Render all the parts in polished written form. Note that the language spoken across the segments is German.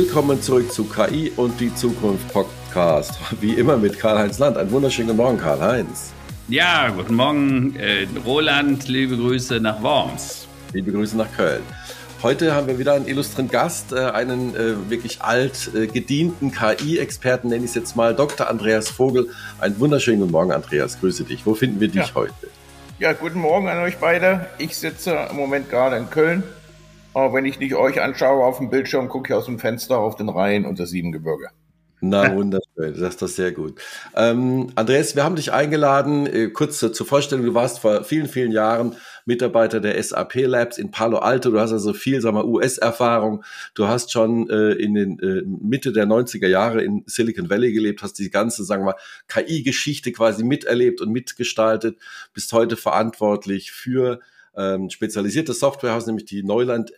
Willkommen zurück zu KI und die Zukunft Podcast. Wie immer mit Karl-Heinz Land. Einen wunderschönen guten Morgen, Karl-Heinz. Ja, guten Morgen, Roland. Liebe Grüße nach Worms. Liebe Grüße nach Köln. Heute haben wir wieder einen illustren Gast, einen wirklich gedienten KI-Experten, nenne ich es jetzt mal, Dr. Andreas Vogel. Einen wunderschönen guten Morgen, Andreas. Grüße dich. Wo finden wir dich heute? Ja, guten Morgen an euch beide. Ich sitze im Moment gerade in Köln. Aber wenn ich nicht euch anschaue auf dem Bildschirm, gucke ich aus dem Fenster auf den Rhein und das Siebengebirge. Na, wunderschön, das ist doch sehr gut. Andreas, wir haben dich eingeladen, kurz zur Vorstellung, du warst vor vielen, vielen Jahren Mitarbeiter der SAP Labs in Palo Alto, du hast also viel, US-Erfahrung, du hast schon in den Mitte der 90er Jahre in Silicon Valley gelebt, hast die ganze, KI-Geschichte quasi miterlebt und mitgestaltet, bist heute verantwortlich für spezialisierte Softwarehaus, nämlich die Neuland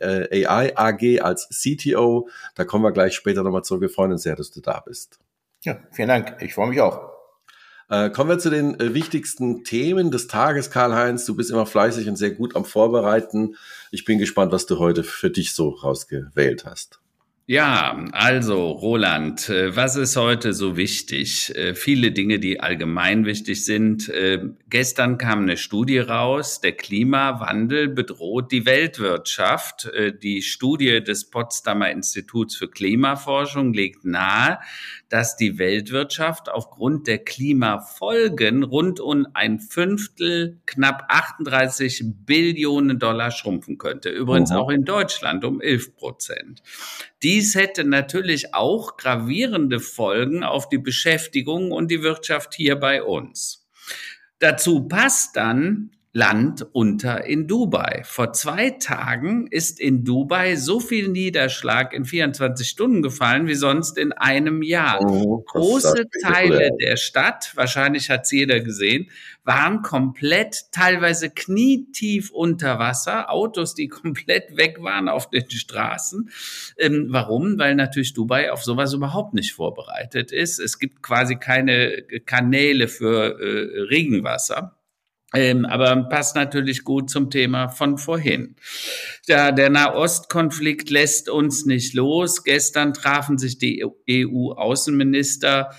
AI AG als CTO. Da kommen wir gleich später nochmal zurück. Wir freuen uns sehr, dass du da bist. Ja, vielen Dank. Ich freue mich auch. Kommen wir zu den wichtigsten Themen des Tages, Karl-Heinz. Du bist immer fleißig und sehr gut am Vorbereiten. Ich bin gespannt, was du heute für dich so rausgewählt hast. Ja, also Roland, was ist heute so wichtig? Viele Dinge, die allgemein wichtig sind. Gestern kam eine Studie raus, der Klimawandel bedroht die Weltwirtschaft. Die Studie des Potsdamer Instituts für Klimaforschung legt nahe, dass die Weltwirtschaft aufgrund der Klimafolgen rund um ein Fünftel, knapp 38 Billionen Dollar schrumpfen könnte. Übrigens auch in Deutschland um 11%. Dies hätte natürlich auch gravierende Folgen auf die Beschäftigung und die Wirtschaft hier bei uns. Dazu passt dann Land unter in Dubai. Vor 2 Tagen ist in Dubai so viel Niederschlag in 24 Stunden gefallen wie sonst in einem Jahr. Große Teile der Stadt, wahrscheinlich hat es jeder gesehen, waren komplett, teilweise knietief unter Wasser. Autos, die komplett weg waren auf den Straßen. Warum? Weil natürlich Dubai auf sowas überhaupt nicht vorbereitet ist. Es gibt quasi keine Kanäle für Regenwasser. Aber passt natürlich gut zum Thema von vorhin. Ja, der Nahostkonflikt lässt uns nicht los. Gestern trafen sich die EU-Außenminister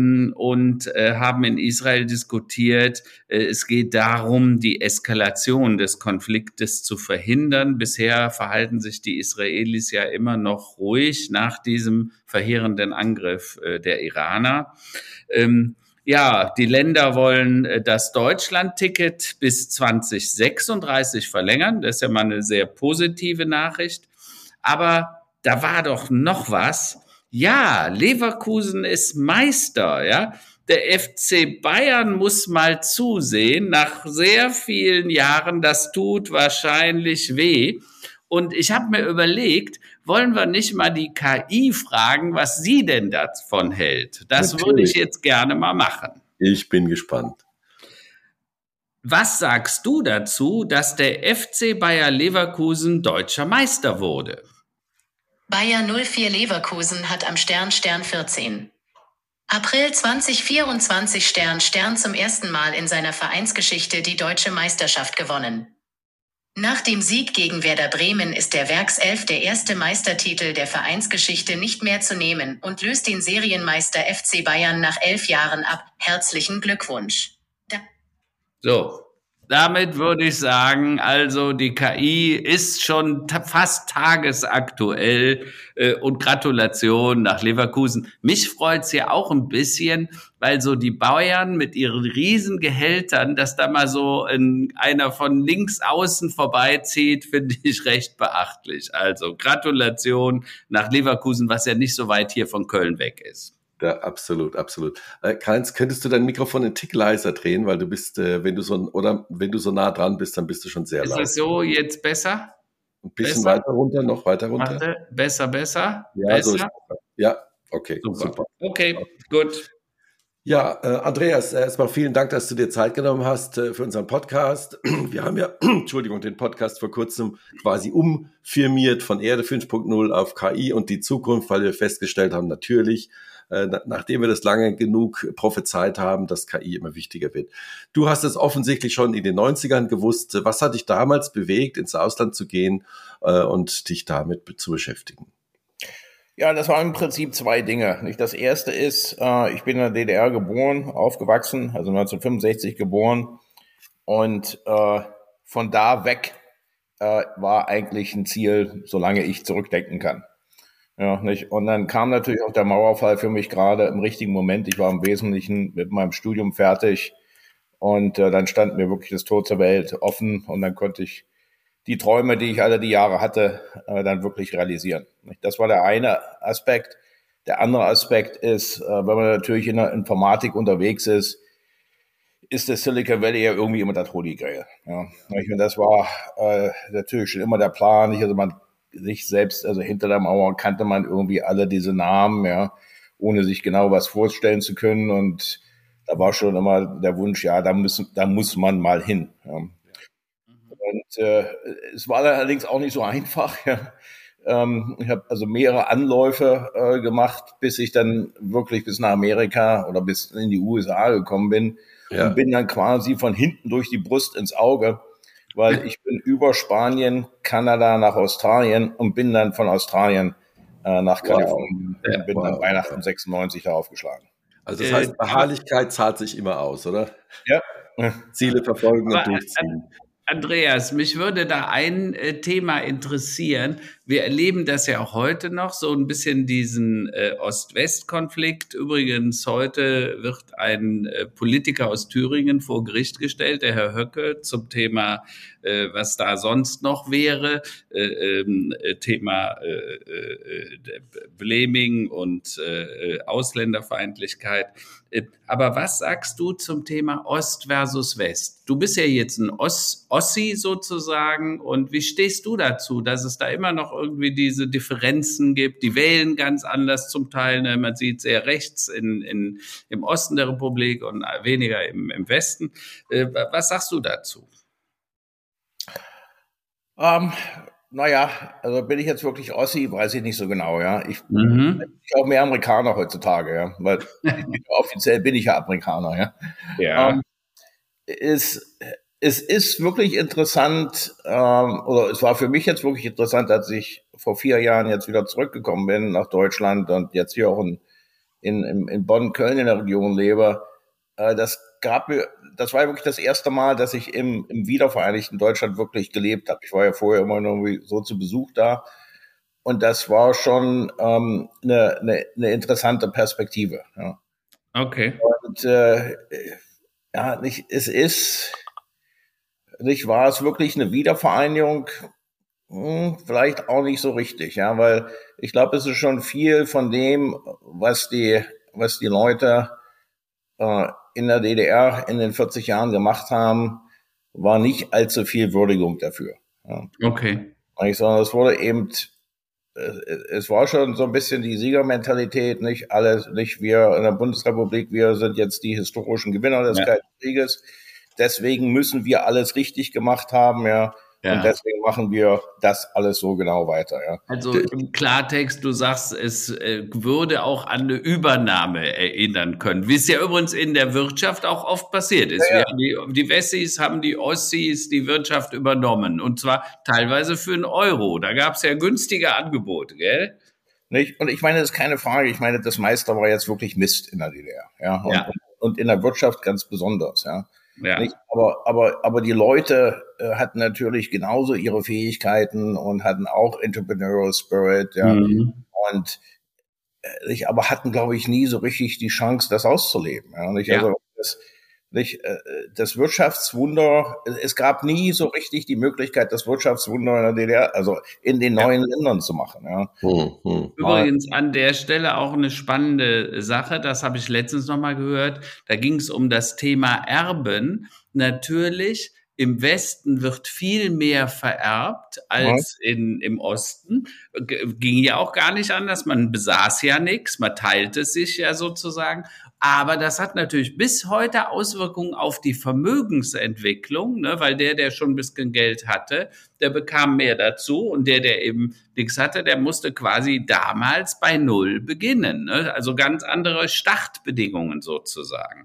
und haben in Israel diskutiert. Es geht darum, die Eskalation des Konfliktes zu verhindern. Bisher verhalten sich die Israelis ja immer noch ruhig nach diesem verheerenden Angriff der Iraner. Ja, die Länder wollen das Deutschland-Ticket bis 2036 verlängern. Das ist ja mal eine sehr positive Nachricht. Aber da war doch noch was. Ja, Leverkusen ist Meister, ja. Der FC Bayern muss mal zusehen. Nach sehr vielen Jahren, das tut wahrscheinlich weh. Und ich habe mir überlegt, wollen wir nicht mal die KI fragen, was sie denn davon hält? Das würde ich jetzt gerne mal machen. Ich bin gespannt. Was sagst du dazu, dass der FC Bayer Leverkusen deutscher Meister wurde? Bayer 04 Leverkusen hat am Stern 14. April 2024 Stern zum ersten Mal in seiner Vereinsgeschichte die deutsche Meisterschaft gewonnen. Nach dem Sieg gegen Werder Bremen ist der Werkself der erste Meistertitel der Vereinsgeschichte nicht mehr zu nehmen und löst den Serienmeister FC Bayern nach 11 Jahren ab. Herzlichen Glückwunsch. So, damit würde ich sagen, also die KI ist schon fast tagesaktuell und Gratulation nach Leverkusen. Mich freut's ja auch ein bisschen, weil so die Bayern mit ihren riesen Gehältern, dass da mal so einer von links außen vorbeizieht, finde ich recht beachtlich. Also Gratulation nach Leverkusen, was ja nicht so weit hier von Köln weg ist. Ja, absolut, absolut. Karl-Heinz, könntest du dein Mikrofon einen Tick leiser drehen, weil du bist, wenn du so nah dran bist, dann bist du schon sehr laut. Ist das so jetzt besser? Ein bisschen weiter runter, noch weiter runter. Warte, besser? Ja, besser? so ist besser. Ja, okay, super. Okay, gut. Ja, Andreas, erstmal vielen Dank, dass du dir Zeit genommen hast für unseren Podcast. Wir haben ja, den Podcast vor kurzem quasi umfirmiert von Erde 5.0 auf KI und die Zukunft, weil wir festgestellt haben, natürlich, nachdem wir das lange genug prophezeit haben, dass KI immer wichtiger wird. Du hast es offensichtlich schon in den 90ern gewusst. Was hat dich damals bewegt, ins Ausland zu gehen und dich damit zu beschäftigen? Ja, das waren im Prinzip zwei Dinge. Nicht? Das erste ist, ich bin in der DDR geboren, aufgewachsen, also 1965 geboren. Und von da weg war eigentlich ein Ziel, solange ich zurückdenken kann. Ja, nicht? Und dann kam natürlich auch der Mauerfall für mich gerade im richtigen Moment. Ich war im Wesentlichen mit meinem Studium fertig und dann stand mir wirklich das Tor zur Welt offen und dann konnte ich die Träume, die ich alle die Jahre hatte, dann wirklich realisieren. Das war der eine Aspekt. Der andere Aspekt ist, wenn man natürlich in der Informatik unterwegs ist das Silicon Valley ja irgendwie immer das Holy Grail. Ja. Und das war natürlich schon immer der Plan. Also man sich selbst, also hinter der Mauer kannte man irgendwie alle diese Namen, ja, ohne sich genau was vorstellen zu können. Und da war schon immer der Wunsch, ja, da muss man mal hin. Ja. Und es war allerdings auch nicht so einfach. Ja. Ich habe also mehrere Anläufe gemacht, bis ich dann wirklich bis nach Amerika oder bis in die USA gekommen bin. Ja. Und bin dann quasi von hinten durch die Brust ins Auge, weil ich bin über Spanien, Kanada nach Australien und bin dann von Australien nach Kalifornien und bin dann Weihnachten 96 da aufgeschlagen. Also das heißt, Beharrlichkeit zahlt sich immer aus, oder? Ja. Ziele verfolgen und durchziehen. Andreas, mich würde da ein Thema interessieren. Wir erleben das ja auch heute noch, so ein bisschen diesen Ost-West-Konflikt. Übrigens, heute wird ein Politiker aus Thüringen vor Gericht gestellt, der Herr Höcke, zum Thema, was da sonst noch wäre, Thema Blaming und Ausländerfeindlichkeit. Aber was sagst du zum Thema Ost versus West? Du bist ja jetzt ein Ossi sozusagen. Und wie stehst du dazu, dass es da immer noch irgendwie diese Differenzen gibt? Die wählen ganz anders zum Teil. Ne? Man sieht sehr rechts im Osten der Republik und weniger im Westen. Was sagst du dazu? Naja, also bin ich jetzt wirklich Ossi, weiß ich nicht so genau, ja. Ich auch mehr Amerikaner heutzutage, ja, weil offiziell bin ich ja Amerikaner, ja. Ja. Es ist wirklich interessant, oder es war für mich jetzt wirklich interessant, als ich vor 4 Jahren jetzt wieder zurückgekommen bin nach Deutschland und jetzt hier auch in Bonn, Köln in der Region lebe. Das war wirklich das erste Mal, dass ich im wiedervereinigten Deutschland wirklich gelebt habe. Ich war ja vorher immer nur so zu Besuch da. Und das war schon eine interessante Perspektive. Ja. Okay. Und war es wirklich eine Wiedervereinigung? Vielleicht auch nicht so richtig, ja, weil ich glaube, es ist schon viel von dem, was die Leute in der DDR in den 40 Jahren gemacht haben, war nicht allzu viel Würdigung dafür. Ja. Okay. Sondern es wurde eben, es war schon so ein bisschen die Siegermentalität, nicht wir in der Bundesrepublik, wir sind jetzt die historischen Gewinner des Kalten Krieges, deswegen müssen wir alles richtig gemacht haben, ja. Und deswegen machen wir das alles so genau weiter. Ja. Also im Klartext, du sagst, es würde auch an eine Übernahme erinnern können, wie es ja übrigens in der Wirtschaft auch oft passiert ist. Ja. Die Wessis haben die Ossis die Wirtschaft übernommen und zwar teilweise für einen Euro. Da gab es ja günstige Angebote, gell? Nicht? Und ich meine, das ist keine Frage. Ich meine, das meiste war jetzt wirklich Mist in der DDR. Ja. Und in der Wirtschaft ganz besonders. Ja. Ja. Nicht? Aber die Leute hatten natürlich genauso ihre Fähigkeiten und hatten auch Entrepreneurial Spirit, ja. Und aber hatten, glaube ich, nie so richtig die Chance, das auszuleben. Ja. Nicht? Also das Wirtschaftswunder, es gab nie so richtig die Möglichkeit, das Wirtschaftswunder in der DDR, also in den neuen Ländern zu machen. Ja. Übrigens an der Stelle auch eine spannende Sache, das habe ich letztens nochmal gehört, da ging es um das Thema Erben. Natürlich, im Westen wird viel mehr vererbt als im Osten. Ging ja auch gar nicht anders, man besaß ja nichts, man teilte es sich ja sozusagen. Aber das hat natürlich bis heute Auswirkungen auf die Vermögensentwicklung, ne, weil der schon ein bisschen Geld hatte, der bekam mehr dazu und der eben nichts hatte, der musste quasi damals bei Null beginnen. Ne? Also ganz andere Startbedingungen sozusagen.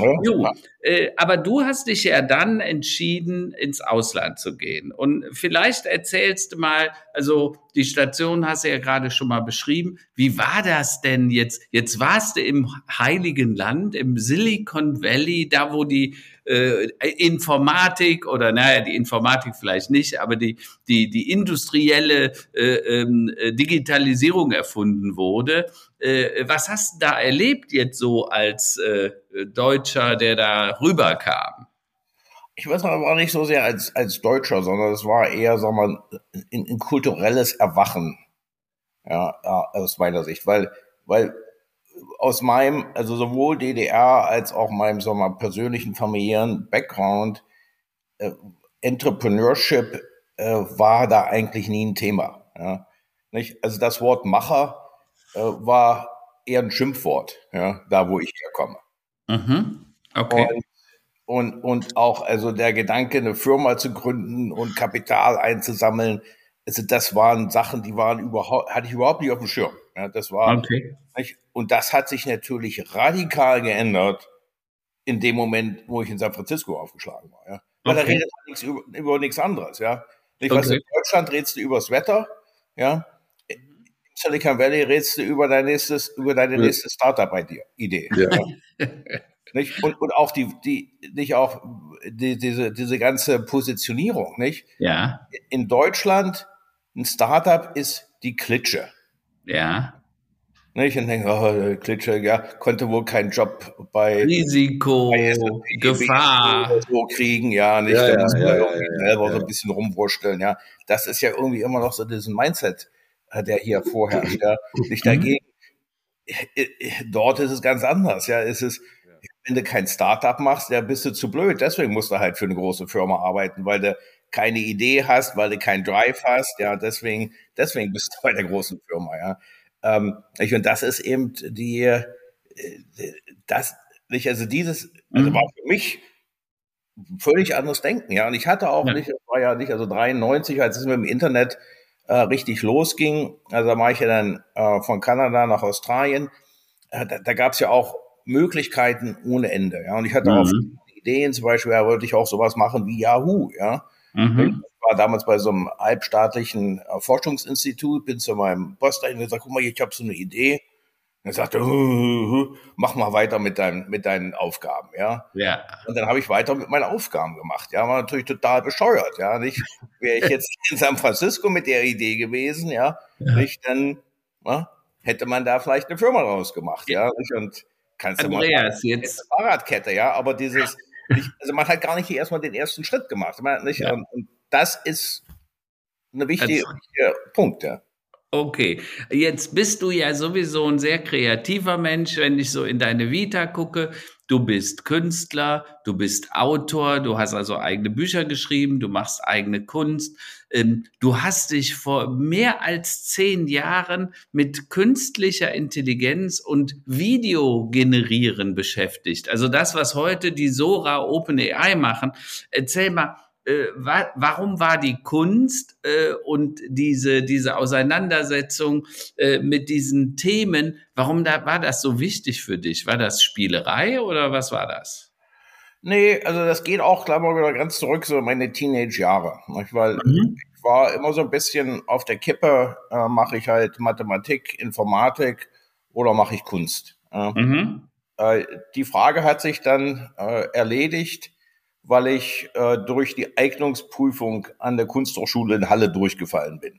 Aber du hast dich ja dann entschieden, ins Ausland zu gehen. Und vielleicht erzählst du mal, also Die Station hast du ja gerade schon mal beschrieben. Wie war das denn jetzt? Jetzt warst du im Heiligen Land, im Silicon Valley, da wo die Informatik oder naja, die Informatik vielleicht nicht, aber die industrielle Digitalisierung erfunden wurde. Was hast du da erlebt jetzt so als Deutscher, der da rüberkam? Ich weiß aber auch nicht so sehr als Deutscher, sondern es war eher, sagen wir mal, ein kulturelles Erwachen, ja, aus meiner Sicht, weil aus meinem, also sowohl DDR als auch meinem, sagen wir mal, persönlichen familiären Background, Entrepreneurship war da eigentlich nie ein Thema, ja, nicht? Also das Wort Macher war eher ein Schimpfwort, ja, da wo ich herkomme. Mhm. Okay. Und auch, also der Gedanke, eine Firma zu gründen und Kapital einzusammeln, also das waren Sachen, hatte ich überhaupt nicht auf dem Schirm. Ja, das war, Okay. nicht? Und das hat sich natürlich radikal geändert in dem Moment, wo ich in San Francisco aufgeschlagen war. Ja. Weil da Okay. redet man über nichts anderes. Ja. Nicht, Okay. weißt du, in Deutschland redest du über das Wetter. Ja. Im Silicon Valley redest du über deine nächste Startup-Idee. Ja. Ja. Nicht? Und auch diese ganze Positionierung, nicht? Ja. In Deutschland, ein Startup ist die Klitsche. Ja. Nicht? Und denke, oh, Klitsche, ja, konnte wohl keinen Job bei Risiko, SAP, Gefahr. oder so kriegen, ja, nicht? Ja, Da ja, muss man ja, irgendwie ja, selber ja. so ein bisschen rumwursteln, ja. Das ist ja irgendwie immer noch so diesen Mindset, der hier vorherrscht, ja. Nicht dagegen. Dort ist es ganz anders, ja. Wenn du kein Startup machst, ja, bist du zu blöd. Deswegen musst du halt für eine große Firma arbeiten, weil du keine Idee hast, weil du keinen Drive hast, ja. Deswegen bist du bei der großen Firma, ja. Und das ist eben das, nicht, also war für mich völlig anderes Denken, ja. Und ich hatte auch Ja. nicht, das war ja nicht, also 93, als es mit dem Internet richtig losging, also da war ich ja dann von Kanada nach Australien, da gab es ja auch Möglichkeiten ohne Ende, ja. Und ich hatte auch Ideen, zum Beispiel, ja, wollte ich auch sowas machen wie Yahoo, ja. Ich war damals bei so einem halbstaatlichen Forschungsinstitut, bin zu meinem Boss dahin und gesagt, guck mal, ich habe so eine Idee. Und er sagte, mach mal weiter mit deinen Aufgaben, ja. Ja. Und dann habe ich weiter mit meinen Aufgaben gemacht, ja. War natürlich total bescheuert, ja. Nicht, wäre ich jetzt in San Francisco mit der Idee gewesen, ja, nicht, dann hätte man da vielleicht eine Firma draus gemacht, ja. Und kannst du mal Andreas, sagen, jetzt. Fahrradkette, ja, aber also man hat gar nicht erstmal den ersten Schritt gemacht. Nicht? Ja. Und das ist ein wichtiger Punkt, ja. Okay, jetzt bist du ja sowieso ein sehr kreativer Mensch, wenn ich so in deine Vita gucke. Du bist Künstler, du bist Autor, du hast also eigene Bücher geschrieben, du machst eigene Kunst. Du hast dich vor mehr als 10 Jahren mit künstlicher Intelligenz und Videogenerieren beschäftigt. Also das, was heute die Sora OpenAI machen. Erzähl mal, warum war die Kunst und diese Auseinandersetzung mit diesen Themen, war das so wichtig für dich? War das Spielerei oder was war das? Nee, also das geht auch, glaube ich, wieder ganz zurück, so meine Teenage-Jahre. Weil ich war immer so ein bisschen auf der Kippe, mache ich halt Mathematik, Informatik oder mache ich Kunst. Die Frage hat sich dann erledigt, weil ich durch die Eignungsprüfung an der Kunsthochschule in Halle durchgefallen bin.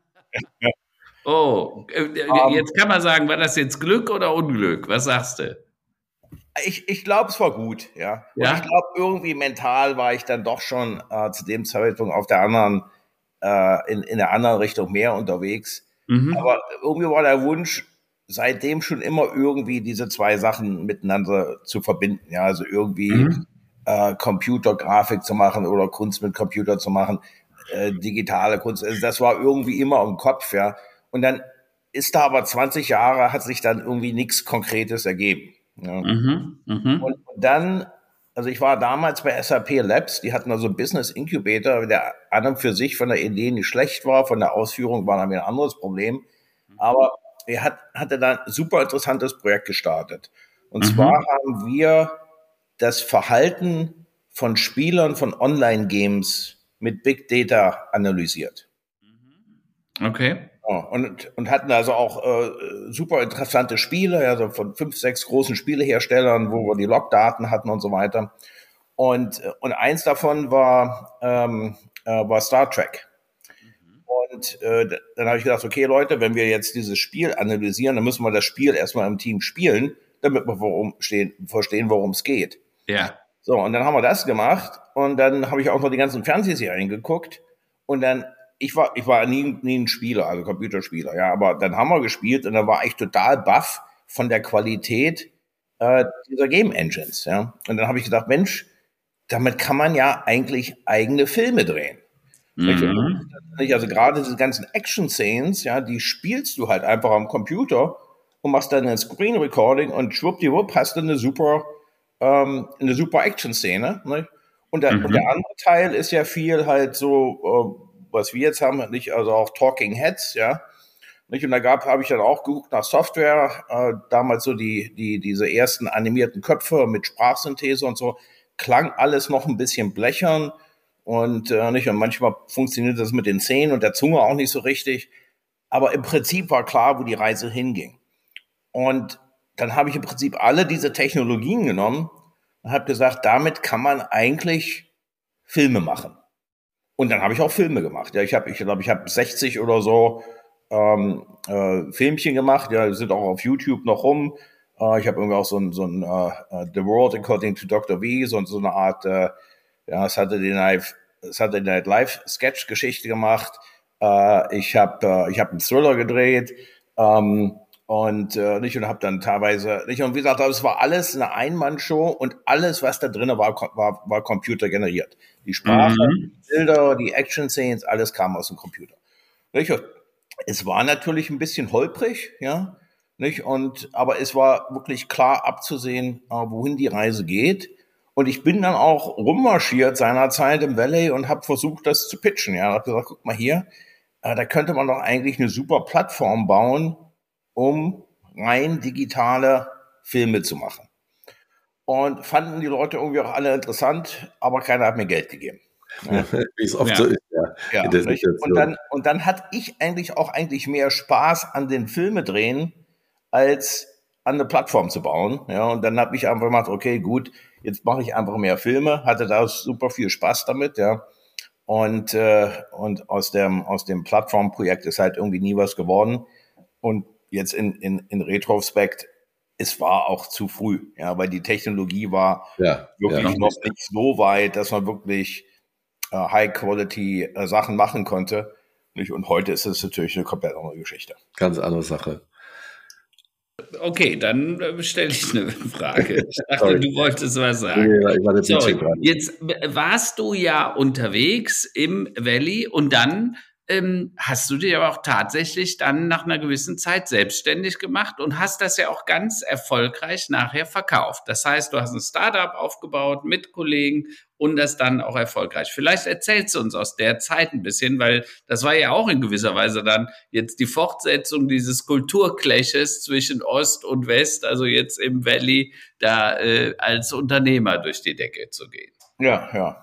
Oh, jetzt kann man sagen, war das jetzt Glück oder Unglück? Was sagst du? Ich glaube, es war gut, ja. Und Ja? ich glaube, irgendwie mental war ich dann doch schon zu dem Zeitpunkt auf der anderen, in der anderen Richtung mehr unterwegs. Aber irgendwie war der Wunsch seitdem schon immer irgendwie diese zwei Sachen miteinander zu verbinden, ja. Also irgendwie Computergrafik zu machen oder Kunst mit Computer zu machen, digitale Kunst. Also das war irgendwie immer im Kopf, ja. Und dann ist da aber 20 Jahre, hat sich dann irgendwie nichts Konkretes ergeben. Ja. Und dann, also ich war damals bei SAP Labs, die hatten also einen Business Incubator, der an und für sich von der Idee nicht schlecht war, von der Ausführung war dann wieder ein anderes Problem. Aber er hatte dann ein super interessantes Projekt gestartet. Und zwar haben wir das Verhalten von Spielern von Online-Games mit Big Data analysiert. Okay. Und hatten also auch super interessante Spiele, also von 5, 6 großen Spieleherstellern, wo wir die Logdaten hatten und so weiter. Und eins davon war Star Trek. Und dann habe ich gedacht, okay, Leute, wenn wir jetzt dieses Spiel analysieren, dann müssen wir das Spiel erstmal im Team spielen, damit wir verstehen, worum es geht. Ja. So, und dann haben wir das gemacht und dann habe ich auch noch die ganzen Fernsehserien geguckt und dann, ich war nie ein Spieler, also Computerspieler, ja, aber dann haben wir gespielt und dann war ich total baff von der Qualität dieser Game Engines, ja. Und dann habe ich gedacht, Mensch, damit kann man ja eigentlich eigene Filme drehen. Mhm. Also gerade diese ganzen Action-Scenes, ja, die spielst du halt einfach am Computer und machst dann ein Screen Recording und schwuppdiwupp hast du eine super Action-Szene. Ne? Und der andere Teil ist ja viel halt so, was wir jetzt haben, nicht, also auch Talking Heads, ja. Nicht? Und da habe ich dann auch geguckt nach Software, damals so diese ersten animierten Köpfe mit Sprachsynthese und so, klang alles noch ein bisschen blechern. Und manchmal funktioniert das mit den Zähnen und der Zunge auch nicht so richtig. Aber im Prinzip war klar, wo die Reise hinging. Und dann habe ich im Prinzip alle diese Technologien genommen und habe gesagt, damit kann man eigentlich Filme machen. Und dann habe ich auch Filme gemacht. Ja, ich glaube, ich habe 60 oder so Filmchen gemacht. Ja, die sind auch auf YouTube noch rum. Ich habe irgendwie auch so ein The World According to Dr. V, so eine Art Saturday Night Live Sketch-Geschichte gemacht. Ich habe einen Thriller gedreht und habe dann teilweise und wie gesagt, es war alles eine Einmannshow und alles, was da drin war computergeneriert. Die Sprache, die Bilder, die Action-Scenes, alles kam aus dem Computer. Nicht? Es war natürlich ein bisschen holprig, ja, nicht? Aber es war wirklich klar abzusehen, wohin die Reise geht. Und ich bin dann auch rummarschiert seinerzeit im Valley und habe versucht, das zu pitchen. Ja, habe gesagt, guck mal hier, da könnte man doch eigentlich eine super Plattform bauen, um rein digitale Filme zu machen. Und fanden die Leute irgendwie auch alle interessant, aber keiner hat mir Geld gegeben. Ja. Wie es oft so ist, ja. In der Situation. Und dann hatte ich eigentlich mehr Spaß an den Filme drehen, als an eine Plattform zu bauen. Ja, und dann habe ich einfach gemacht, okay, gut, jetzt mache ich einfach mehr Filme, hatte da super viel Spaß damit, ja. Und aus dem Plattformprojekt ist halt irgendwie nie was geworden. Und jetzt in Retrospekt, es war auch zu früh, ja, weil die Technologie war wirklich noch nicht so weit, dass man wirklich High-Quality Sachen machen konnte. Nicht? Und heute ist es natürlich eine komplett andere Geschichte. Ganz andere Sache. Okay, dann stelle ich eine Frage. Ich dachte, du wolltest was sagen. Jetzt warst du ja unterwegs im Valley und dann hast du dich aber auch tatsächlich dann nach einer gewissen Zeit selbstständig gemacht und hast das ja auch ganz erfolgreich nachher verkauft. Das heißt, du hast ein Startup aufgebaut mit Kollegen und das dann auch erfolgreich. Vielleicht erzählst du uns aus der Zeit ein bisschen, weil das war ja auch in gewisser Weise dann jetzt die Fortsetzung dieses Kulturclashes zwischen Ost und West, also jetzt im Valley da als Unternehmer durch die Decke zu gehen. Ja.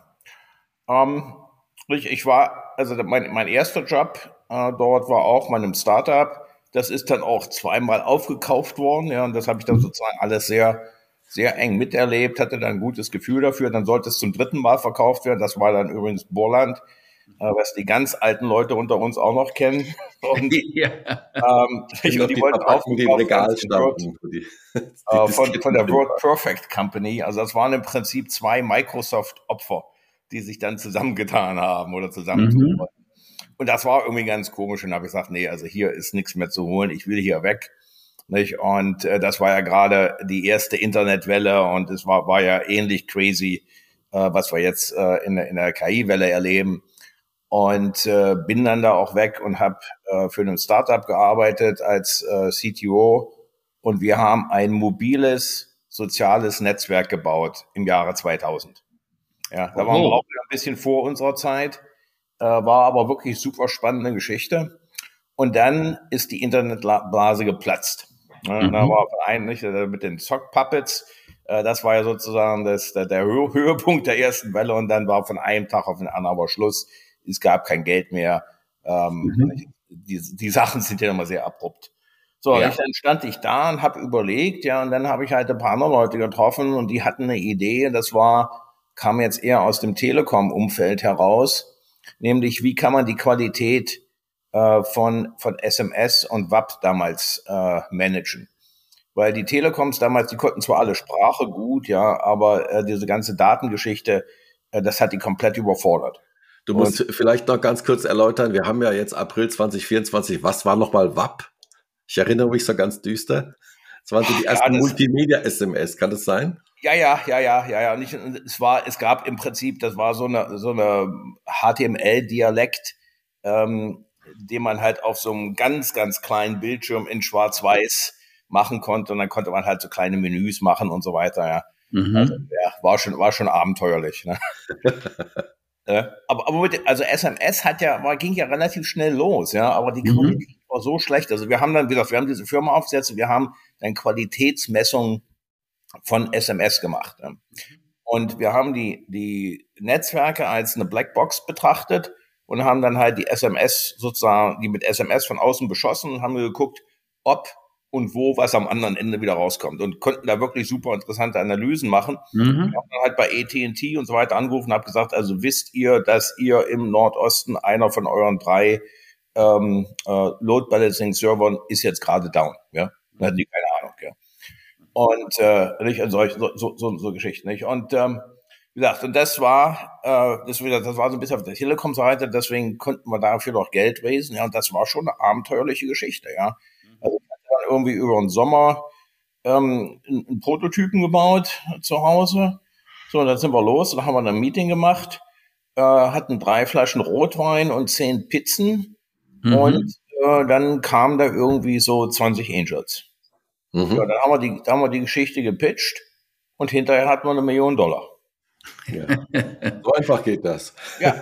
Ich war, also mein erster Job dort war auch mal im Startup. Das ist dann auch zweimal aufgekauft worden, ja, und das habe ich dann sozusagen alles sehr, sehr eng miterlebt, hatte dann ein gutes Gefühl dafür. Dann sollte es zum dritten Mal verkauft werden. Das war dann übrigens Borland, was die ganz alten Leute unter uns auch noch kennen. Und, die wollten auch die im Regal standen. Von der Word Perfect Company. Also das waren im Prinzip 2 Microsoft-Opfer, die sich dann zusammengetan haben oder zusammentun wollten. Und das war irgendwie ganz komisch. Und da habe ich gesagt, nee, also hier ist nichts mehr zu holen. Ich will hier weg. Nicht? Und das war ja gerade die erste Internetwelle und es war ja ähnlich crazy, was wir jetzt in der KI-Welle erleben. Und bin dann da auch weg und habe für ein Startup gearbeitet als CTO. Und wir haben ein mobiles soziales Netzwerk gebaut im Jahre 2000. Ja, da waren wir auch ein bisschen vor unserer Zeit, war aber wirklich super spannende Geschichte. Und dann ist die Internetblase geplatzt. Da war eigentlich mit den Sock-Puppets, das war ja sozusagen der Höhepunkt der ersten Welle und dann war von einem Tag auf den anderen aber Schluss. Es gab kein Geld mehr. die Sachen sind ja immer sehr abrupt. So, Ja. dann stand ich da und habe überlegt, ja, und dann habe ich halt ein paar andere Leute getroffen und die hatten eine Idee, kam jetzt eher aus dem Telekom-Umfeld heraus, nämlich wie kann man die Qualität von SMS und WAP damals managen. Weil die Telekoms damals, die konnten zwar alle Sprache gut, ja, aber diese ganze Datengeschichte, das hat die komplett überfordert. Du musst vielleicht noch ganz kurz erläutern, wir haben ja jetzt April 2024, was war nochmal WAP? Ich erinnere mich so ganz düster. Es waren so die ersten Multimedia-SMS, kann das sein? Ja. Es gab im Prinzip, das war so eine HTML-Dialekt, den man halt auf so einem ganz, ganz kleinen Bildschirm in Schwarz-Weiß machen konnte. Und dann konnte man halt so kleine Menüs machen und so weiter, ja. Also, ja, war schon abenteuerlich, ne? Also SMS ging ja relativ schnell los, ja, aber die Qualität war so schlecht. Also wir haben diese Firma aufgesetzt und wir haben dann Qualitätsmessungen von SMS gemacht. Ja. Und wir haben die Netzwerke als eine Blackbox betrachtet und haben dann halt die SMS sozusagen, die mit SMS von außen beschossen und haben geguckt, ob und wo was am anderen Ende wieder rauskommt und konnten da wirklich super interessante Analysen machen. Ich habe dann halt bei AT&T und so weiter angerufen und habe gesagt, also wisst ihr, dass ihr im Nordosten einer von euren 3 Load Balancing Servern ist jetzt gerade down, ja? Da hatten die keine Ahnung, ja. Und nicht an so Geschichten, nicht? Und wie gesagt, und das war so ein bisschen auf der Telekom-Seite, deswegen konnten wir dafür noch Geld raisen, ja, und das war schon eine abenteuerliche Geschichte, ja. Also ich hatte dann irgendwie über den Sommer einen Prototypen gebaut zu Hause. So, und dann sind wir los, dann haben wir ein Meeting gemacht, hatten 3 Flaschen Rotwein und 10 Pizzen und dann kamen da irgendwie so 20 Angels. Ja, dann haben wir die Geschichte gepitcht und hinterher hatten wir $1 Million. Ja. So einfach geht das. Ja,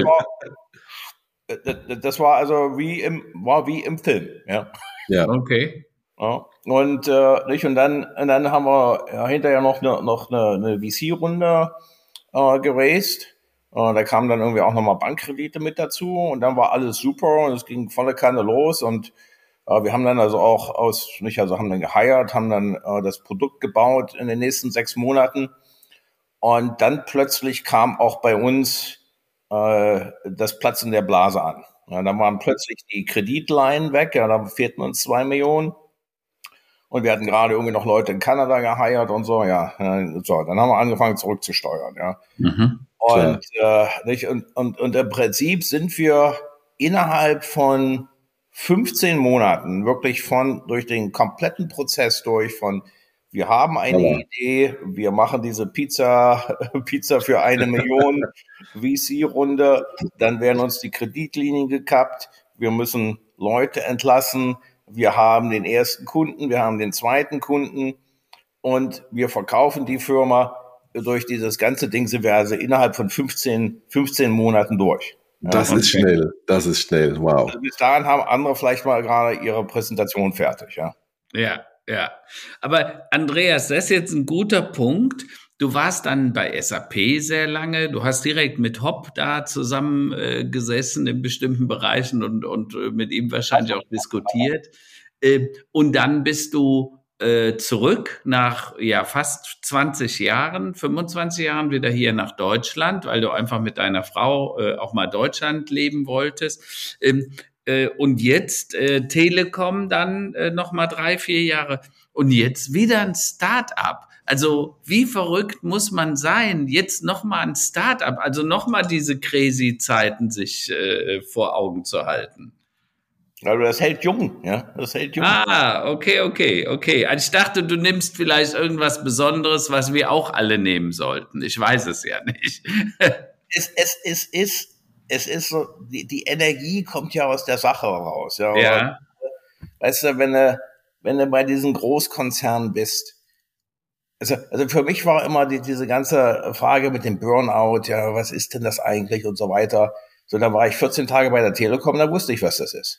das war also wie im Film, ja. Ja. Okay. Ja. Und dann haben wir hinterher noch eine VC-Runde geraced. Da kamen dann irgendwie auch nochmal Bankkredite mit dazu und dann war alles super und es ging volle Kanne los und wir haben dann also auch haben dann geheiert, haben dann das Produkt gebaut in den nächsten 6 Monaten und dann plötzlich kam auch bei uns das Platzen der Blase an. Ja, dann waren plötzlich die Kreditleihen weg, ja, da fehlten uns 2 Millionen. Und wir hatten gerade irgendwie noch Leute in Kanada geheiert und so, ja. So, dann haben wir angefangen zurückzusteuern, ja. Und im Prinzip sind wir innerhalb von 15 Monaten wirklich durch den kompletten Prozess wir haben eine Idee, wir machen diese Pizza für 1 Million VC-Runde, dann werden uns die Kreditlinien gekappt, wir müssen Leute entlassen, wir haben den ersten Kunden, wir haben den zweiten Kunden und wir verkaufen die Firma. Durch dieses ganze Ding sind wir also innerhalb von 15 Monaten durch. Das ist schnell, wow. Also bis dahin haben andere vielleicht mal gerade ihre Präsentation fertig, ja. Ja. Aber Andreas, das ist jetzt ein guter Punkt. Du warst dann bei SAP sehr lange. Du hast direkt mit Hopp da zusammen gesessen in bestimmten Bereichen und mit ihm wahrscheinlich auch diskutiert. Und dann bist du zurück nach fast 20 Jahren, 25 Jahren wieder hier nach Deutschland, weil du einfach mit deiner Frau auch mal Deutschland leben wolltest. Und jetzt Telekom dann noch mal 3-4 Jahre und jetzt wieder ein Start-up. Also wie verrückt muss man sein, jetzt noch mal ein Start-up, also noch mal diese crazy Zeiten sich vor Augen zu halten. Also das hält jung, ja. Das hält jung. Ah, okay. Also ich dachte, du nimmst vielleicht irgendwas Besonderes, was wir auch alle nehmen sollten. Ich weiß es ja nicht. Es ist so, die Energie kommt ja aus der Sache raus. Ja. Ja. Weißt du, wenn du bei diesen Großkonzernen bist, also für mich war immer diese ganze Frage mit dem Burnout, ja, was ist denn das eigentlich und so weiter. So, dann war ich 14 Tage bei der Telekom, da wusste ich, was das ist.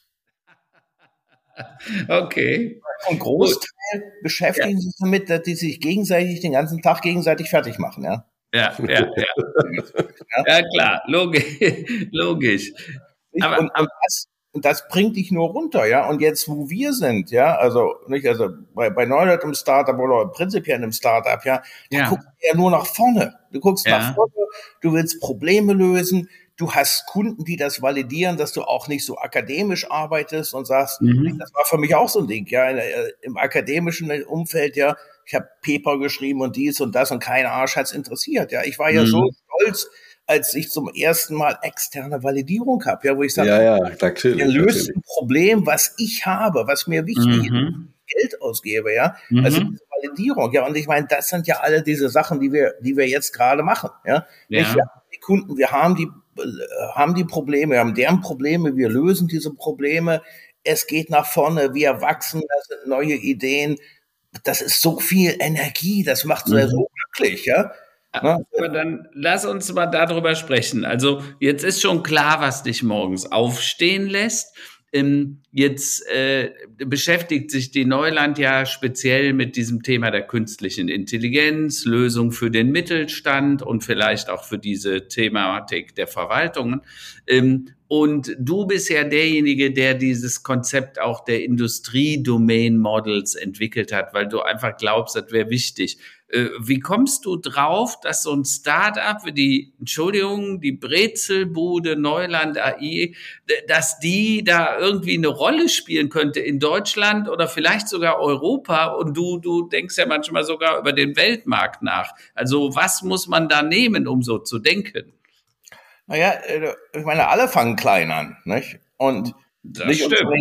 Okay. Und Großteil beschäftigen sich damit, dass die sich gegenseitig den ganzen Tag gegenseitig fertig machen, ja. Ja. Ja, klar, logisch. Und Und das bringt dich nur runter, ja. Und jetzt, wo wir sind, ja, also nicht, also bei Neuland im Startup oder prinzipiell im Startup, ja, da guckst du ja nur nach vorne. Du guckst nach vorne, du willst Probleme lösen, du hast Kunden, die das validieren, dass du auch nicht so akademisch arbeitest und sagst, das war für mich auch so ein Ding, ja, im akademischen Umfeld, ja, ich habe Paper geschrieben und dies und das und kein Arsch hat's interessiert, ja. Ich war ja so stolz, als ich zum ersten Mal externe Validierung habe, ja, wo ich sage, er löst ein Problem, was ich habe, was mir wichtig ist, Geld ausgebe, ja, also diese Validierung, ja, und ich meine, das sind ja alle diese Sachen, die wir jetzt gerade machen, ja. Wir haben die Kunden, wir haben die Probleme, wir haben deren Probleme, wir lösen diese Probleme, es geht nach vorne, wir wachsen, das sind neue Ideen, das ist so viel Energie, das macht so glücklich, ja. Aber dann lass uns mal darüber sprechen. Also jetzt ist schon klar, was dich morgens aufstehen lässt. Jetzt beschäftigt sich die Neuland ja speziell mit diesem Thema der künstlichen Intelligenz, Lösung für den Mittelstand und vielleicht auch für diese Thematik der Verwaltungen. Und du bist ja derjenige, der dieses Konzept auch der Industrie-Domain-Models entwickelt hat, weil du einfach glaubst, das wäre wichtig. Wie kommst du drauf, dass so ein Start-up wie die Brezelbude Neuland AI, dass die da irgendwie eine Rolle spielen könnte in Deutschland oder vielleicht sogar Europa, und du denkst ja manchmal sogar über den Weltmarkt nach. Also was muss man da nehmen, um so zu denken? Naja, ich meine, alle fangen klein an, nicht? Und nicht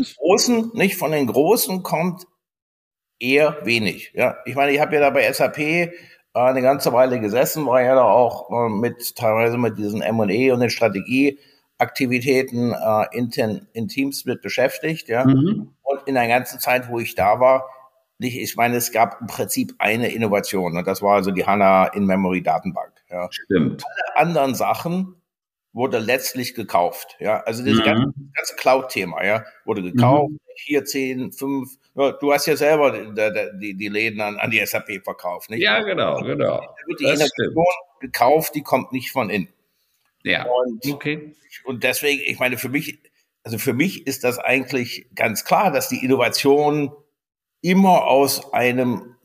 von den Großen kommt eher wenig, ja. Ich meine, ich habe ja da bei SAP eine ganze Weile gesessen, war ja da auch teilweise mit diesen M&A und den Strategieaktivitäten in Teams mit beschäftigt, ja. Und in der ganzen Zeit, wo ich da war, ich meine, es gab im Prinzip eine Innovation, und das war also die HANA In-Memory-Datenbank, ja. Stimmt. Alle anderen Sachen wurde letztlich gekauft, ja. Also das ganze Cloud-Thema, ja, wurde gekauft, 4, 10, 5, du hast ja selber die Läden an die SAP verkauft, nicht? Ja, genau. Da wird die Innovation gekauft, die kommt nicht von innen. Ja, Und deswegen, ich meine, für mich ist das eigentlich ganz klar, dass die Innovation immer aus einem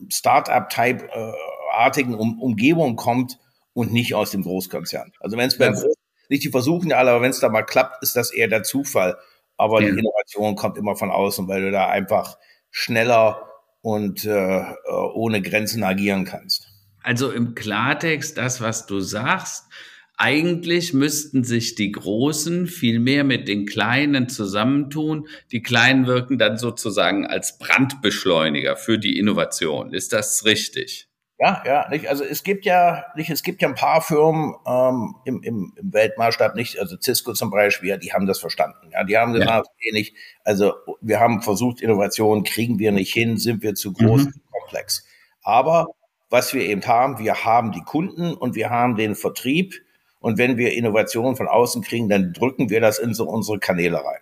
Start-up-Type-artigen Umgebung kommt und nicht aus dem Großkonzern. Also wenn es nicht, die versuchen ja alle, aber wenn es da mal klappt, ist das eher der Zufall. Aber die Innovation kommt immer von außen, weil du da einfach schneller und ohne Grenzen agieren kannst. Also im Klartext, das, was du sagst, eigentlich müssten sich die Großen viel mehr mit den Kleinen zusammentun. Die Kleinen wirken dann sozusagen als Brandbeschleuniger für die Innovation. Ist das richtig? Ja, nicht. Also es gibt ja ein paar Firmen im Weltmaßstab nicht, also Cisco zum Beispiel, die haben das verstanden. Ja, die haben gesagt, also wir haben versucht, Innovation kriegen wir nicht hin, sind wir zu groß, zu komplex. Aber was wir eben haben, wir haben die Kunden und wir haben den Vertrieb, und wenn wir Innovationen von außen kriegen, dann drücken wir das in so unsere Kanäle rein.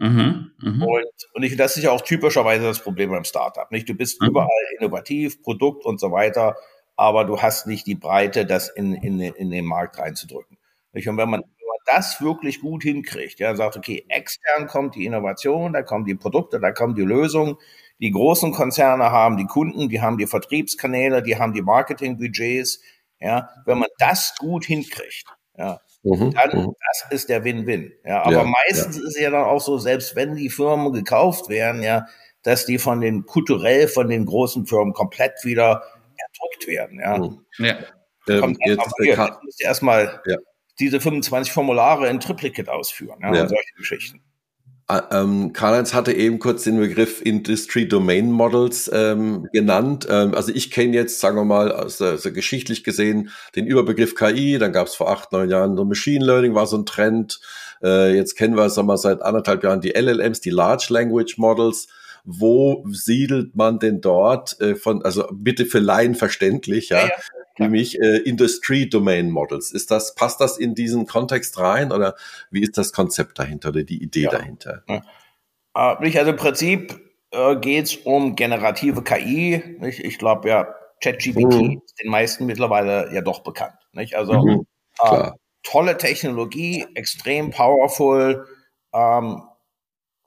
Und das ist ja auch typischerweise das Problem beim Startup, nicht? Du bist überall innovativ, Produkt und so weiter, aber du hast nicht die Breite, das in den Markt reinzudrücken, nicht? Und wenn man das wirklich gut hinkriegt, ja, sagt, okay, extern kommt die Innovation, da kommen die Produkte, da kommen die Lösungen, die großen Konzerne haben die Kunden, die haben die Vertriebskanäle, die haben die Marketingbudgets, ja, wenn man das gut hinkriegt, ja, dann, das ist der Win-Win. Ja, aber meistens ist es ja dann auch so, selbst wenn die Firmen gekauft werden, ja, dass die kulturell von den großen Firmen komplett wieder erdrückt werden. Ja. Jetzt erstmal diese 25 Formulare in Triplicate ausführen, und solche Geschichten. Karl-Heinz hatte eben kurz den Begriff Industry Domain Models genannt. Also ich kenne jetzt, sagen wir mal, also geschichtlich gesehen den Überbegriff KI. Dann gab es vor 8, 9 Jahren so Machine Learning, war so ein Trend. Jetzt kennen wir, sagen wir, seit 1,5 Jahren die LLMs, die Large Language Models. Wo siedelt man denn dort also bitte für Laien verständlich, für mich Industry Domain Models. Passt das in diesen Kontext rein, oder wie ist das Konzept dahinter oder die Idee dahinter? Also im Prinzip geht's um generative KI. Nicht? Ich glaube ChatGPT ist den meisten mittlerweile ja doch bekannt. Nicht? Also tolle Technologie, extrem powerful.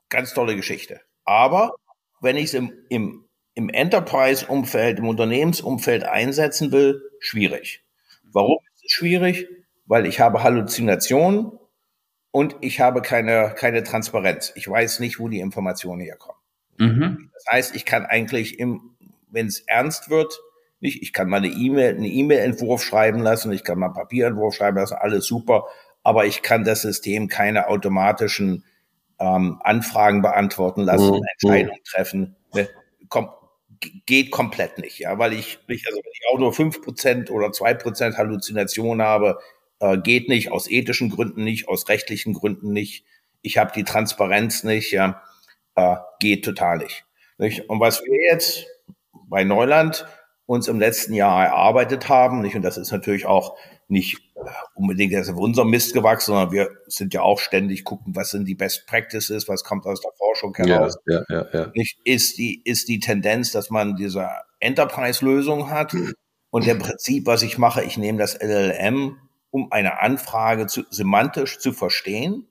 ganz tolle Geschichte. Aber wenn ich es im Enterprise-Umfeld, im Unternehmensumfeld einsetzen will, schwierig. Warum ist es schwierig? Weil ich habe Halluzinationen und ich habe keine Transparenz. Ich weiß nicht, wo die Informationen herkommen. Das heißt, ich kann eigentlich, wenn es ernst wird, ich kann mal einen E-Mail-Entwurf schreiben lassen, ich kann mal einen Papierentwurf schreiben lassen, alles super, aber ich kann das System keine automatischen Anfragen beantworten lassen, Entscheidungen treffen. Ne? Geht komplett nicht, ja, weil wenn ich auch nur 5% oder 2% Halluzination habe, geht nicht, aus ethischen Gründen nicht, aus rechtlichen Gründen nicht. Ich habe die Transparenz nicht, ja, geht total nicht. Und was wir jetzt bei Neuland uns im letzten Jahr erarbeitet haben, nicht, und das ist natürlich auch nicht unbedingt auf unserem Mist gewachsen, sondern wir sind ja auch ständig gucken, was sind die Best Practices, was kommt aus der Forschung heraus. Ja. Nicht, ist die Tendenz, dass man diese Enterprise-Lösung hat und im Prinzip, was ich mache, ich nehme das LLM, um eine Anfrage semantisch zu verstehen.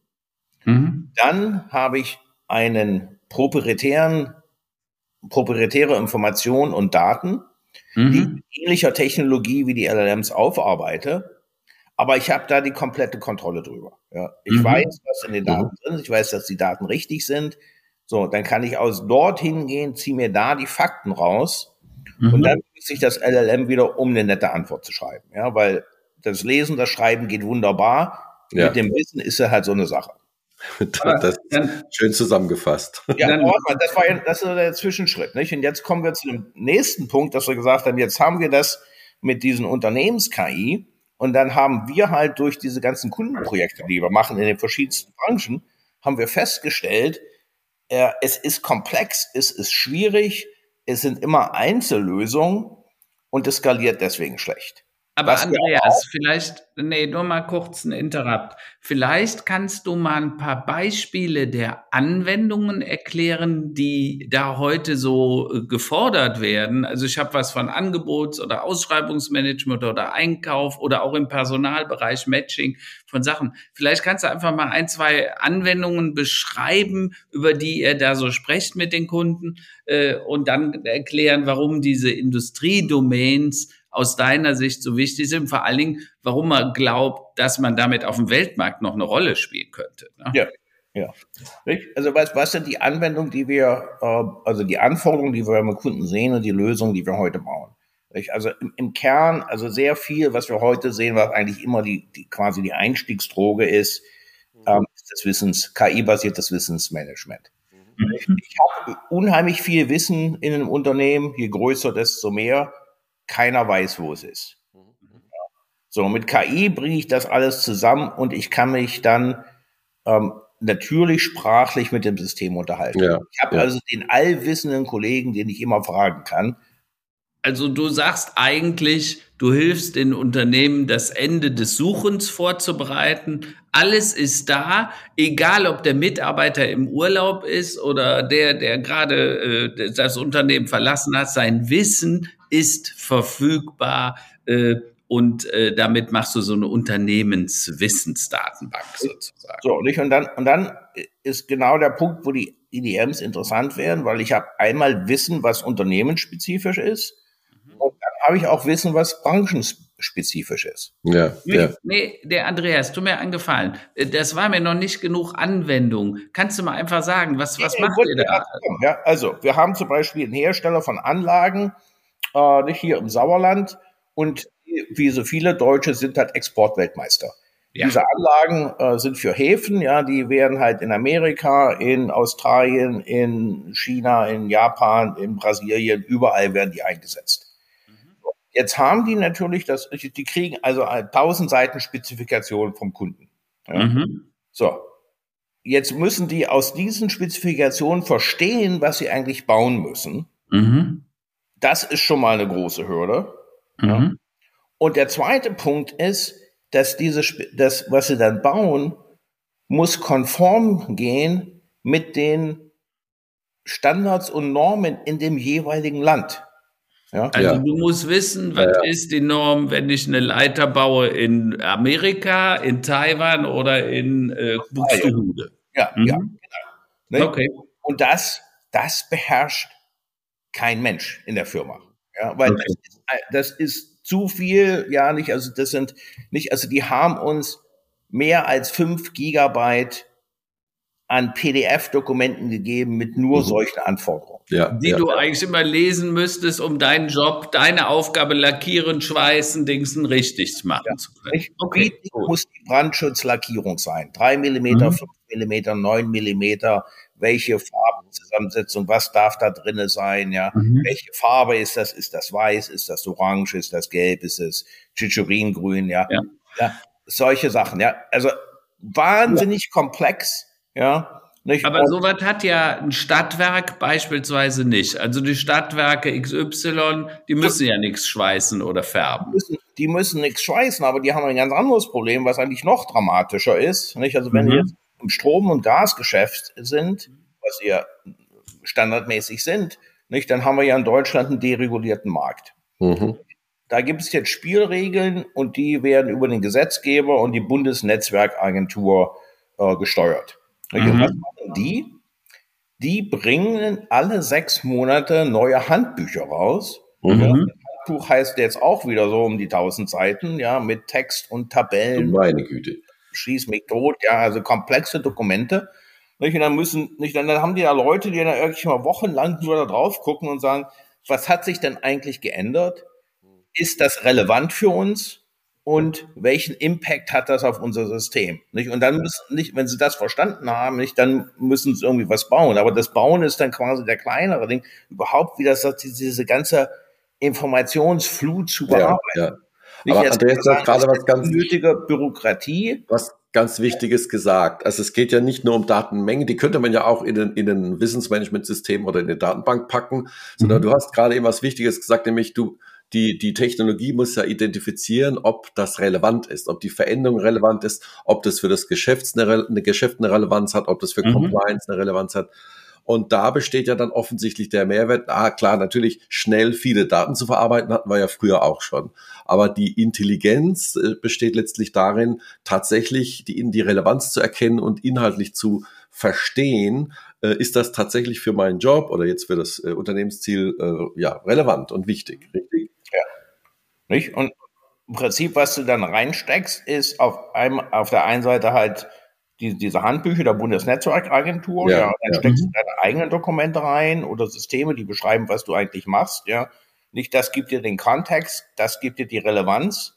Dann habe ich einen proprietäre Informationen und Daten, die mit ähnlicher Technologie wie die LLMs aufarbeite, aber ich habe da die komplette Kontrolle drüber. Ja. Ich weiß, was in den Daten drin ist, ich weiß, dass die Daten richtig sind. So, dann kann ich dorthin gehen, ziehe mir da die Fakten raus und dann nutze ich das LLM wieder, um eine nette Antwort zu schreiben. Ja, weil das Lesen, das Schreiben geht wunderbar. Ja. Mit dem Wissen ist ja halt so eine Sache. Das ist schön zusammengefasst. Ja, das ist der Zwischenschritt, nicht? Und jetzt kommen wir zu dem nächsten Punkt, dass wir gesagt haben, jetzt haben wir das mit diesen Unternehmens-KI und dann haben wir halt durch diese ganzen Kundenprojekte, die wir machen in den verschiedensten Branchen, haben wir festgestellt, es ist komplex, es ist schwierig, es sind immer Einzellösungen und es skaliert deswegen schlecht. Aber Andreas, nur mal kurz ein Interrupt. Vielleicht kannst du mal ein paar Beispiele der Anwendungen erklären, die da heute so gefordert werden. Also ich habe was von Angebots- oder Ausschreibungsmanagement oder Einkauf oder auch im Personalbereich Matching von Sachen. Vielleicht kannst du einfach mal 1, 2 Anwendungen beschreiben, über die ihr da so sprecht mit den Kunden und dann erklären, warum diese Industriedomains aus deiner Sicht so wichtig sind, vor allen Dingen, warum man glaubt, dass man damit auf dem Weltmarkt noch eine Rolle spielen könnte. Ne? Ja. Also was sind die Anwendungen, die wir, also die Anforderungen, die wir beim Kunden sehen und die Lösungen, die wir heute bauen? Also im Kern, also sehr viel, was wir heute sehen, was eigentlich immer quasi die Einstiegsdroge ist, das KI-basiertes Wissensmanagement. Ich habe unheimlich viel Wissen in einem Unternehmen, je größer, desto mehr. Keiner weiß, wo es ist. So, mit KI bringe ich das alles zusammen und ich kann mich dann natürlich sprachlich mit dem System unterhalten. Ich habe also den allwissenden Kollegen, den ich immer fragen kann. Also du sagst eigentlich, du hilfst den Unternehmen, das Ende des Suchens vorzubereiten. Alles ist da, egal ob der Mitarbeiter im Urlaub ist oder der gerade das Unternehmen verlassen hat. Sein Wissen ist verfügbar und damit machst du so eine Unternehmenswissensdatenbank sozusagen. So, und dann ist genau der Punkt, wo die EDMs interessant werden, weil ich habe einmal Wissen, was unternehmensspezifisch ist. Und dann habe ich auch Wissen, was branchenspezifisch ist. Nee, der Andreas, tu mir einen Gefallen. Das war mir noch nicht genug Anwendung. Kannst du mal einfach sagen, was macht ihr da? Ja, also, wir haben zum Beispiel einen Hersteller von Anlagen, hier im Sauerland. Und wie so viele Deutsche sind halt Exportweltmeister. Ja. Diese Anlagen sind für Häfen, ja, die werden halt in Amerika, in Australien, in China, in Japan, in Brasilien, überall werden die eingesetzt. Jetzt haben die natürlich die kriegen also 1000 Seiten Spezifikation vom Kunden. Ja. So. Jetzt müssen die aus diesen Spezifikationen verstehen, was sie eigentlich bauen müssen. Das ist schon mal eine große Hürde. Ja. Und der zweite Punkt ist, dass das, was sie dann bauen, muss konform gehen mit den Standards und Normen in dem jeweiligen Land. Ja? Also du musst wissen, was ist die Norm, wenn ich eine Leiter baue in Amerika, in Taiwan oder in Buxtehude. Genau. Ne? Okay. Und das beherrscht kein Mensch in der Firma. Ja, weil das ist zu viel, ja, nicht, also das sind nicht, also die haben uns mehr als 5 Gigabyte an PDF-Dokumenten gegeben mit nur solchen Anforderungen. Die du eigentlich immer lesen müsstest, um deinen Job, deine Aufgabe lackieren, schweißen, Dingsen richtig machen zu können. Wie dick muss die Brandschutzlackierung sein? 3 Millimeter, 5 Millimeter, 9 Millimeter, welche Farbenzusammensetzung, was darf da drinne sein, ja? Welche Farbe ist das? Ist das weiß? Ist das orange? Ist das gelb? Ist es Chichoringrün, ja? Solche Sachen, ja. Also wahnsinnig komplex, ja. Nicht? Aber sowas hat ja ein Stadtwerk beispielsweise nicht. Also die Stadtwerke XY, die müssen ja nichts schweißen oder färben. Die müssen nichts schweißen, aber die haben ein ganz anderes Problem, was eigentlich noch dramatischer ist. Nicht? Also wenn wir jetzt im Strom- und Gasgeschäft sind, was wir standardmäßig sind, nicht, dann haben wir ja in Deutschland einen deregulierten Markt. Da gibt es jetzt Spielregeln und die werden über den Gesetzgeber und die Bundesnetzwerkagentur gesteuert. Und was machen die? Die bringen alle 6 Monate neue Handbücher raus. Ja, das Handbuch heißt jetzt auch wieder so um die 1000 Seiten, ja, mit Text und Tabellen. Meine Güte. Schieß mich tot, ja, also komplexe Dokumente. Und dann haben die da Leute, die dann irgendwie mal wochenlang nur da drauf gucken und sagen, was hat sich denn eigentlich geändert? Ist das relevant für uns? Und welchen Impact hat das auf unser System? Nicht? Und dann wenn sie das verstanden haben, dann müssen sie irgendwie was bauen. Aber das Bauen ist dann quasi der kleinere Ding, überhaupt wieder diese ganze Informationsflut zu bearbeiten. Aber Andreas hat gerade was ganz nötige Bürokratie. Was ganz Wichtiges gesagt. Also es geht ja nicht nur um Datenmengen, die könnte man ja auch in ein Wissensmanagementsystem oder in eine Datenbank packen, sondern du hast gerade eben was Wichtiges gesagt, nämlich die Technologie muss ja identifizieren, ob das relevant ist, ob die Veränderung relevant ist, ob das für das Geschäft eine Relevanz hat, ob das für Compliance eine Relevanz hat. Und da besteht ja dann offensichtlich der Mehrwert. Klar, natürlich schnell viele Daten zu verarbeiten, hatten wir ja früher auch schon. Aber die Intelligenz besteht letztlich darin, tatsächlich die Relevanz zu erkennen und inhaltlich zu verstehen, ist das tatsächlich für meinen Job oder jetzt für das Unternehmensziel relevant und wichtig, richtig? Ja. Nicht? Und im Prinzip, was du dann reinsteckst, ist auf der einen Seite halt diese Handbücher der Bundesnetzwerkagentur, dann steckst du deine eigenen Dokumente rein oder Systeme, die beschreiben, was du eigentlich machst, ja. Nicht, das gibt dir den Kontext, das gibt dir die Relevanz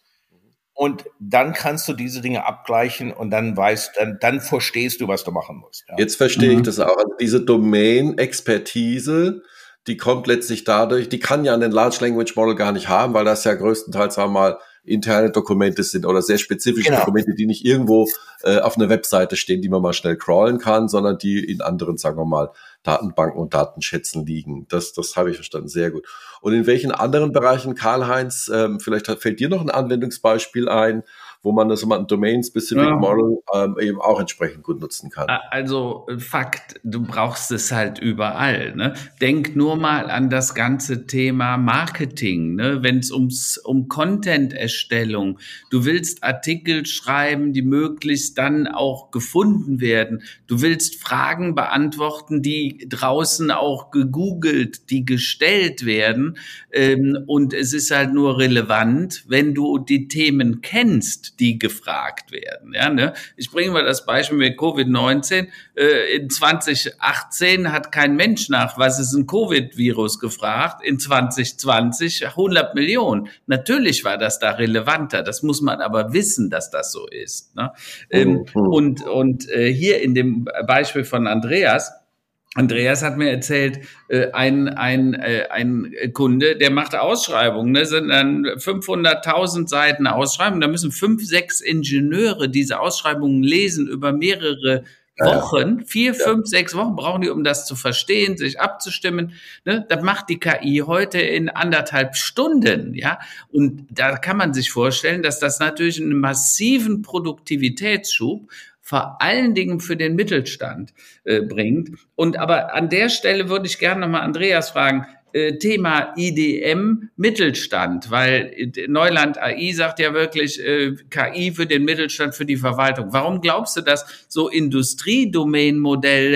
und dann kannst du diese Dinge abgleichen und dann dann verstehst du, was du machen musst. Ja. Jetzt verstehe ich das auch. Also diese Domain-Expertise, die kommt letztlich dadurch, die kann ja einen Large Language Model gar nicht haben, weil das ja größtenteils, sagen wir mal, interne Dokumente sind oder sehr spezifische Dokumente, die nicht irgendwo auf einer Webseite stehen, die man mal schnell crawlen kann, sondern die in anderen, sagen wir mal, Datenbanken und Datenschätzen liegen. Das habe ich verstanden, sehr gut. Und in welchen anderen Bereichen, Karl-Heinz, vielleicht fällt dir noch ein Anwendungsbeispiel ein, wo man das ein Domain-Specific Model eben auch entsprechend gut nutzen kann? Also Fakt, du brauchst es halt überall. Ne? Denk nur mal an das ganze Thema Marketing, ne? Wenn es um Content-Erstellung, du willst Artikel schreiben, die möglichst dann auch gefunden werden. Du willst Fragen beantworten, die draußen auch gegoogelt, die gestellt werden. Und es ist halt nur relevant, wenn du die Themen kennst, die gefragt werden. Ja, ne? Ich bringe mal das Beispiel mit Covid-19. In 2018 hat kein Mensch nach, was ist ein Covid-Virus gefragt. In 2020 100 Millionen. Natürlich war das da relevanter. Das muss man aber wissen, dass das so ist. Ne? Und hier in dem Beispiel von Andreas hat mir erzählt, ein Kunde, der macht Ausschreibungen, ne, sind dann 500.000 Seiten Ausschreibungen, da müssen 5, 6 Ingenieure diese Ausschreibungen lesen über mehrere Wochen, 4, 5, 6 Wochen brauchen die, um das zu verstehen, sich abzustimmen. Ne? Das macht die KI heute in 1,5 Stunden, ja. Und da kann man sich vorstellen, dass das natürlich einen massiven Produktivitätsschub vor allen Dingen für den Mittelstand bringt. Und aber an der Stelle würde ich gerne nochmal Andreas fragen, Thema IDM Mittelstand, weil Neuland AI sagt ja wirklich KI für den Mittelstand, für die Verwaltung. Warum glaubst du, dass so Industriedomain-Modelle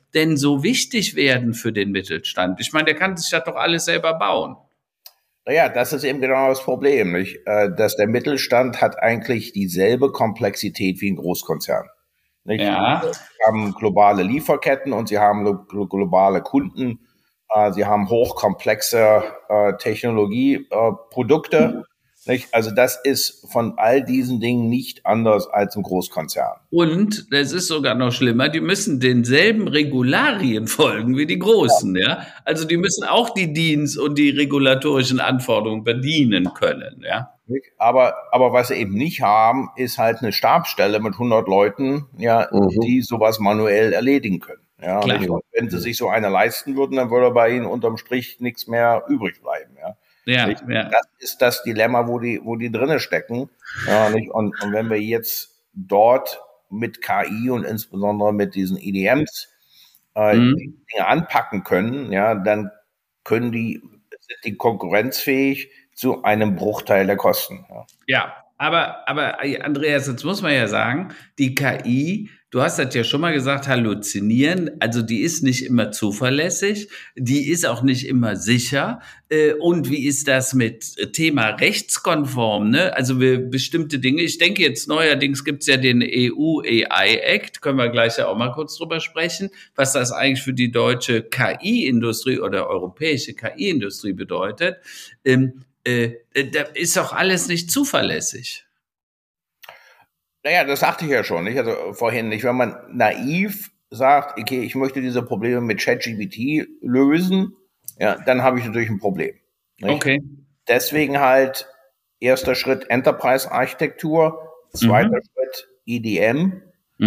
denn so wichtig werden für den Mittelstand? Ich meine, der kann sich das doch alles selber bauen. Naja, das ist eben genau das Problem, nicht? Dass der Mittelstand hat eigentlich dieselbe Komplexität wie ein Großkonzern. Nicht? Ja. Sie haben globale Lieferketten und sie haben globale Kunden. Sie haben hochkomplexe Technologieprodukte. Nicht? Also das ist von all diesen Dingen nicht anders als ein Großkonzern. Und es ist sogar noch schlimmer, die müssen denselben Regularien folgen wie die Großen. Ja. Also die müssen auch die Dienst- und die regulatorischen Anforderungen bedienen können. Ja. Aber was sie eben nicht haben, ist halt eine Stabsstelle mit 100 Leuten, ja, die sowas manuell erledigen können. Ja, und wenn sie sich so eine leisten würden, dann würde bei ihnen unterm Strich nichts mehr übrig bleiben. Ja. Ja. Das ist das Dilemma, wo die drinne stecken. Ja, nicht? Und wenn wir jetzt dort mit KI und insbesondere mit diesen EDMs die Dinge anpacken können, ja, dann sind die konkurrenzfähig zu einem Bruchteil der Kosten. Ja, aber Andreas, jetzt muss man ja sagen, die KI, du hast das ja schon mal gesagt, halluzinieren, also die ist nicht immer zuverlässig, die ist auch nicht immer sicher. Und wie ist das mit Thema rechtskonform? Ne? Also bestimmte Dinge, ich denke jetzt neuerdings gibt's ja den EU AI Act, können wir gleich ja auch mal kurz drüber sprechen, was das eigentlich für die deutsche KI-Industrie oder europäische KI-Industrie bedeutet. Da ist doch alles nicht zuverlässig. Naja, das sagte ich ja schon, nicht? Also vorhin nicht. Wenn man naiv sagt, okay, ich möchte diese Probleme mit ChatGPT lösen, ja, dann habe ich natürlich ein Problem. Nicht? Okay. Deswegen halt erster Schritt Enterprise-Architektur, zweiter Schritt EDM,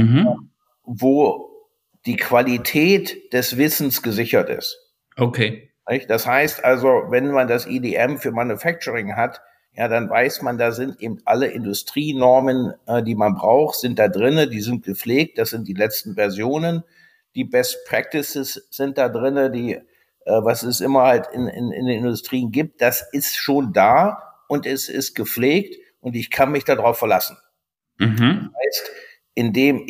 wo die Qualität des Wissens gesichert ist. Okay. Das heißt also, wenn man das EDM für Manufacturing hat, ja, dann weiß man, da sind eben alle Industrienormen, die man braucht, sind da drinne, die sind gepflegt, das sind die letzten Versionen, die Best Practices sind da drinne, was es immer halt in den Industrien gibt, das ist schon da und es ist gepflegt und ich kann mich darauf verlassen. Das heißt, indem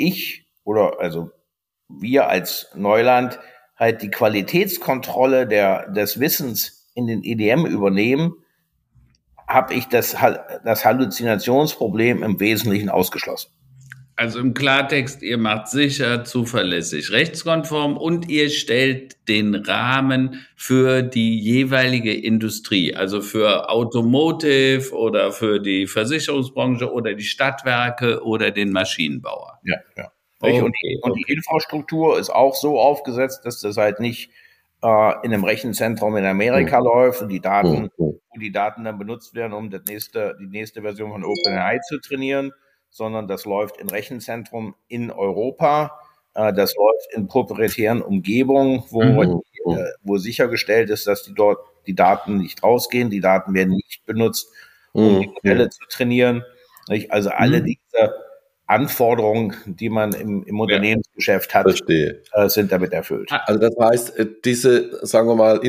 wir als Neuland halt die Qualitätskontrolle des Wissens in den EDM übernehmen, habe ich das Halluzinationsproblem im Wesentlichen ausgeschlossen. Also im Klartext, ihr macht sicher, zuverlässig, rechtskonform und ihr stellt den Rahmen für die jeweilige Industrie, also für Automotive oder für die Versicherungsbranche oder die Stadtwerke oder den Maschinenbauer. Ja. Okay, und die Infrastruktur ist auch so aufgesetzt, dass das halt nicht in einem Rechenzentrum in Amerika läuft und wo die Daten dann benutzt werden, um die nächste Version von OpenAI zu trainieren, sondern das läuft in Rechenzentrum in Europa, das läuft in proprietären Umgebungen, wo sichergestellt ist, dass die Daten nicht rausgehen, die Daten werden nicht benutzt, um die Modelle zu trainieren. Also alle diese Anforderungen, die man im Unternehmensgeschäft hat, sind damit erfüllt. Also das heißt, diese, sagen wir mal,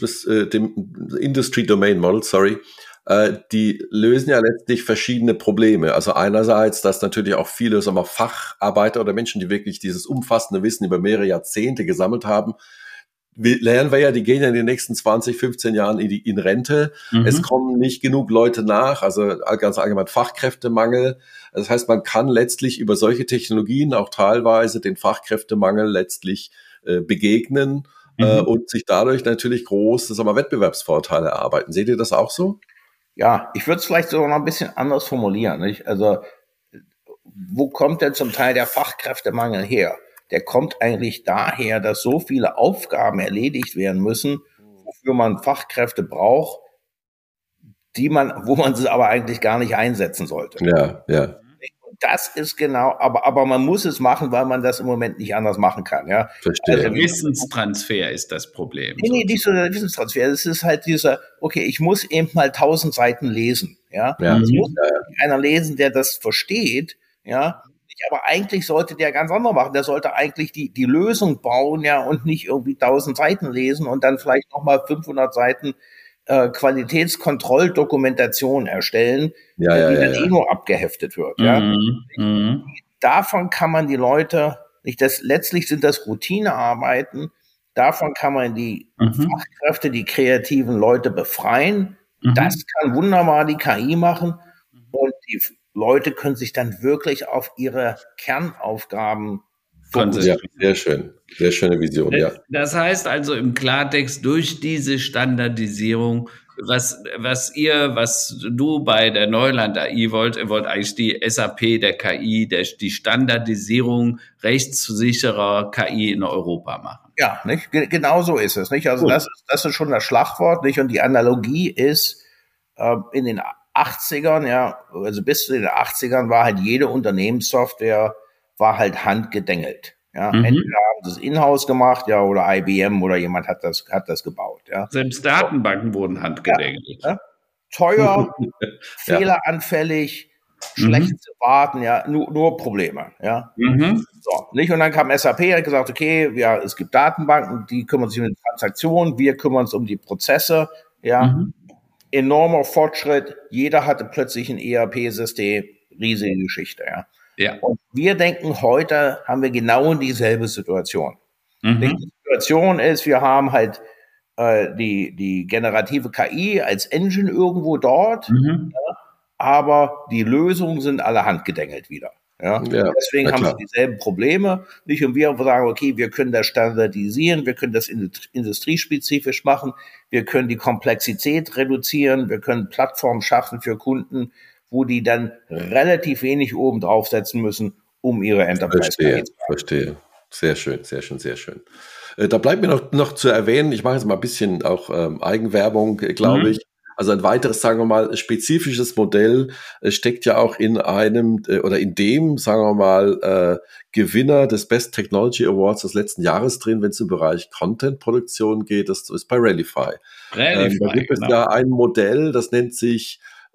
Industry Domain Model, die lösen ja letztlich verschiedene Probleme. Also einerseits, dass natürlich auch viele, sagen wir, Facharbeiter oder Menschen, die wirklich dieses umfassende Wissen über mehrere Jahrzehnte gesammelt haben, lernen wir ja, die gehen ja in den nächsten 20, 15 Jahren in Rente. Es kommen nicht genug Leute nach, also ganz allgemein Fachkräftemangel. Das heißt, man kann letztlich über solche Technologien auch teilweise den Fachkräftemangel letztlich begegnen und sich dadurch natürlich große, sagen wir, Wettbewerbsvorteile erarbeiten. Seht ihr das auch so? Ja, ich würde es vielleicht sogar noch ein bisschen anders formulieren, nicht? Also, wo kommt denn zum Teil der Fachkräftemangel her? Der kommt eigentlich daher, dass so viele Aufgaben erledigt werden müssen, wofür man Fachkräfte braucht, wo man sie aber eigentlich gar nicht einsetzen sollte. Ja. Und das ist genau, aber man muss es machen, weil man das im Moment nicht anders machen kann. Ja. Verstehe. Also Wissenstransfer ist das Problem. Nee, nicht so der Wissenstransfer. Es ist halt okay, ich muss eben mal 1000 Seiten lesen. Ja. Es muss einer lesen, der das versteht. Ja. Aber eigentlich sollte der ganz anders machen. Der sollte eigentlich die Lösung bauen, ja, und nicht irgendwie 1000 Seiten lesen und dann vielleicht nochmal 500 Seiten Qualitätskontrolldokumentation erstellen, die dann nur abgeheftet wird. Ja. Davon kann man die Leute Letztlich sind das Routinearbeiten. Davon kann man die Fachkräfte, die kreativen Leute befreien. Das kann wunderbar die KI machen. Und die Leute können sich dann wirklich auf ihre Kernaufgaben fokussieren. Ja, sehr schön. Sehr schöne Vision, ja. Das heißt also im Klartext, durch diese Standardisierung, was du bei der Neuland AI wollt eigentlich die SAP der KI, die Standardisierung rechtssicherer KI in Europa machen. Ja, nicht? Genau so ist es, nicht? Also das ist schon das Schlagwort, nicht? Und die Analogie ist, in den 80ern, ja, also bis zu den 80ern war halt jede Unternehmenssoftware war halt handgedengelt. Ja, entweder haben sie es in-house gemacht, ja, oder IBM oder jemand hat das gebaut, ja. Selbst Datenbanken wurden handgedengelt. Ja. Teuer, fehleranfällig, schlecht zu warten, ja, nur Probleme, ja. So, nicht? Und dann kam SAP und hat gesagt, okay, ja, es gibt Datenbanken, die kümmern sich um die Transaktionen, wir kümmern uns um die Prozesse, ja. Enormer Fortschritt, jeder hatte plötzlich ein ERP-System, riesige Geschichte, ja. Ja. Und wir denken, heute haben wir genau dieselbe Situation. Die Situation ist, wir haben halt die generative KI als Engine irgendwo dort, ja, aber die Lösungen sind alle handgedengelt wieder. Ja? Ja, deswegen haben sie dieselben Probleme. Nicht? Und wir sagen, okay, wir können das standardisieren, wir können das industriespezifisch machen, wir können die Komplexität reduzieren, wir können Plattformen schaffen für Kunden, wo die dann relativ wenig oben draufsetzen müssen, um ihre Enterprise zu machen. Verstehe. Sehr schön, sehr schön, sehr schön. Da bleibt mir noch zu erwähnen, ich mache jetzt mal ein bisschen auch Eigenwerbung, glaube ich. Also ein weiteres, sagen wir mal, spezifisches Modell steckt ja auch in einem oder in dem, sagen wir mal, Gewinner des Best Technology Awards des letzten Jahres drin, wenn es im Bereich Content-Produktion geht. Das ist bei Rallify. Da gibt es ja ein Modell, das nennt sich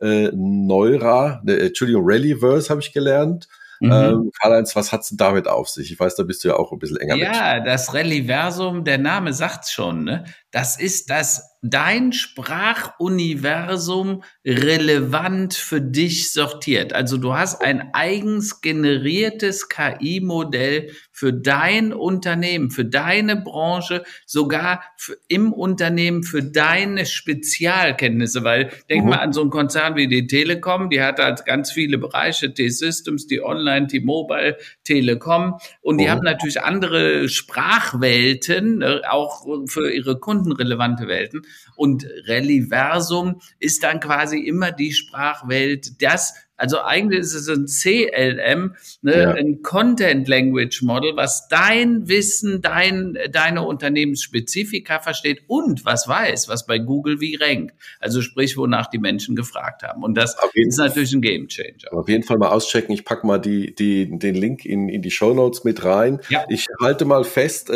Rallyverse habe ich gelernt. Karl-Heinz, was hat's denn damit auf sich? Ich weiß, da bist du ja auch ein bisschen enger mit. Ja, das Rallyversum, der Name sagt's schon, ne? Das ist dein Sprachuniversum relevant für dich sortiert. Also du hast ein eigens generiertes KI-Modell für dein Unternehmen, für deine Branche, sogar im Unternehmen für deine Spezialkenntnisse, weil denk mal an so einen Konzern wie die Telekom, die hat halt ganz viele Bereiche, T-Systems, die Online, T-Mobile, Telekom und die haben natürlich andere Sprachwelten, auch für ihre Kunden relevante Welten und Rallyversum ist dann quasi immer die Sprachwelt, also eigentlich ist es ein CLM, ein Content Language Model, was dein Wissen, deine Unternehmensspezifika versteht und was weiß, was bei Google wie rankt. Also sprich, wonach die Menschen gefragt haben. Und das ist natürlich ein Game Changer. Auf jeden Fall mal auschecken. Ich packe mal den Link in die Shownotes mit rein. Ja. Ich halte mal fest,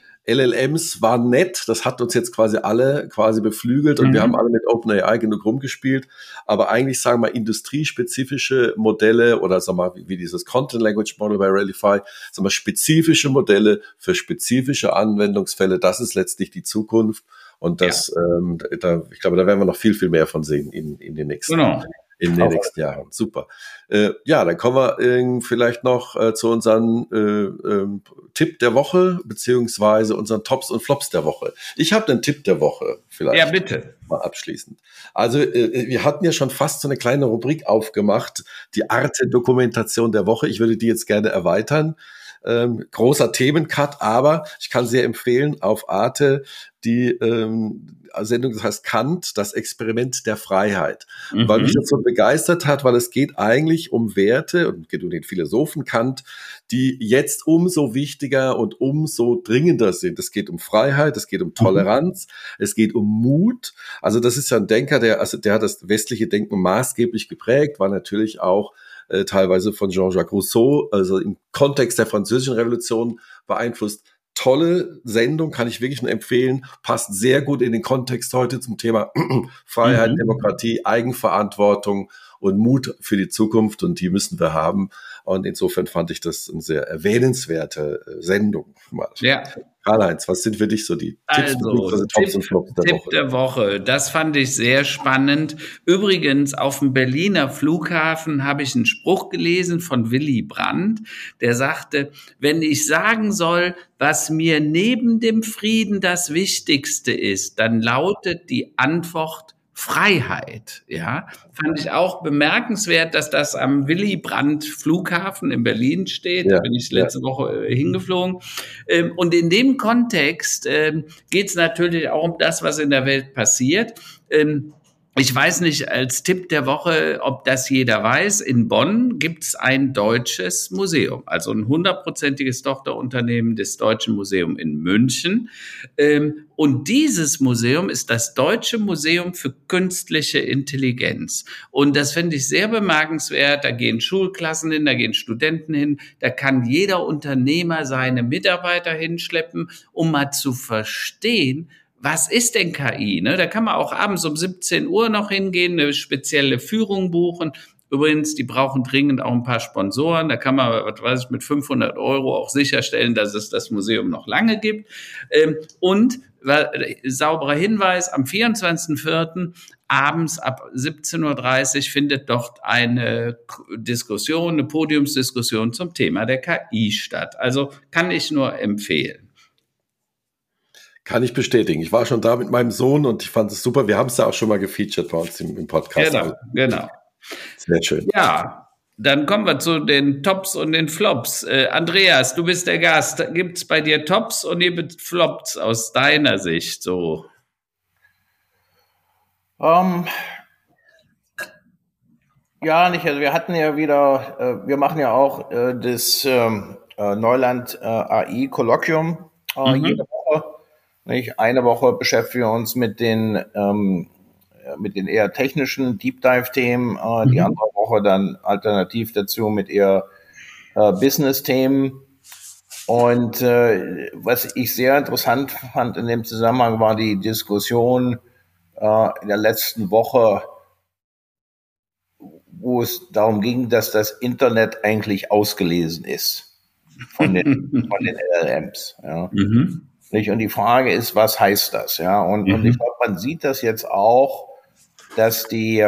LLMs waren nett, das hat uns jetzt quasi alle beflügelt und wir haben alle mit OpenAI genug rumgespielt, aber eigentlich sagen wir industriespezifische Modelle oder sagen wir wie dieses Content Language Model bei Rallify, sagen wir spezifische Modelle für spezifische Anwendungsfälle, das ist letztlich die Zukunft und das, ich glaube, da werden wir noch viel, viel mehr von sehen in den nächsten Jahren. Super. Dann kommen wir vielleicht noch zu unserem Tipp der Woche, beziehungsweise unseren Tops und Flops der Woche. Ich habe einen Tipp der Woche vielleicht. Ja, bitte. Mal abschließend. Also wir hatten ja schon fast so eine kleine Rubrik aufgemacht, die Arte-Dokumentation der Woche. Ich würde die jetzt gerne erweitern. Großer Themencut, aber ich kann sehr empfehlen auf Arte die Sendung, das heißt Kant, das Experiment der Freiheit. Weil mich das so begeistert hat, weil es geht eigentlich um Werte und geht um den Philosophen Kant, die jetzt umso wichtiger und umso dringender sind. Es geht um Freiheit, es geht um Toleranz, es geht um Mut. Also das ist ja ein Denker, der hat das westliche Denken maßgeblich geprägt, war natürlich auch teilweise von Jean-Jacques Rousseau, also im Kontext der Französischen Revolution beeinflusst. Tolle Sendung, kann ich wirklich nur empfehlen, passt sehr gut in den Kontext heute zum Thema Freiheit, Demokratie, Eigenverantwortung und Mut für die Zukunft und die müssen wir haben und insofern fand ich das eine sehr erwähnenswerte Sendung. Ja. Karl-Heinz, was sind für dich so die Tipps bzw. Tops und Flops der Woche? Tipp der Woche, das fand ich sehr spannend. Übrigens, auf dem Berliner Flughafen habe ich einen Spruch gelesen von Willy Brandt, der sagte, wenn ich sagen soll, was mir neben dem Frieden das Wichtigste ist, dann lautet die Antwort Freiheit, ja, fand ich auch bemerkenswert, dass das am Willy Brandt Flughafen in Berlin steht. Da bin ich letzte Woche hingeflogen. Und in dem Kontext geht es natürlich auch um das, was in der Welt passiert. Ich weiß nicht, als Tipp der Woche, ob das jeder weiß, in Bonn gibt es ein deutsches Museum, also ein 100%iges Tochterunternehmen des Deutschen Museums in München. Und dieses Museum ist das Deutsche Museum für künstliche Intelligenz. Und das finde ich sehr bemerkenswert. Da gehen Schulklassen hin, da gehen Studenten hin, da kann jeder Unternehmer seine Mitarbeiter hinschleppen, um mal zu verstehen, was ist denn KI? Ne? Da kann man auch abends um 17 Uhr noch hingehen, eine spezielle Führung buchen. Übrigens, die brauchen dringend auch ein paar Sponsoren. Da kann man, was weiß ich, mit 500 € auch sicherstellen, dass es das Museum noch lange gibt. Und sauberer Hinweis, am 24.04. abends ab 17:30 Uhr findet dort eine Diskussion, eine Podiumsdiskussion zum Thema der KI statt. Also kann ich nur empfehlen. Kann ich bestätigen. Ich war schon da mit meinem Sohn und ich fand es super. Wir haben es ja auch schon mal gefeatured bei uns im Podcast. Genau. Sehr schön. Ja, dann kommen wir zu den Tops und den Flops. Andreas, du bist der Gast. Gibt es bei dir Tops und Flops aus deiner Sicht so? Ja, nicht. Also wir hatten ja wieder, wir machen ja auch das Neuland AI Kolloquium jede Woche. Nicht? Eine Woche beschäftigen wir uns mit den eher technischen Deep Dive Themen, die andere Woche dann alternativ dazu mit eher Business-Themen. Und was ich sehr interessant fand in dem Zusammenhang war die Diskussion in der letzten Woche, wo es darum ging, dass das Internet eigentlich ausgelesen ist von den LLMs. Ja. Nicht? Und die Frage ist, was heißt das? Ja, und ich glaube, man sieht das jetzt auch, dass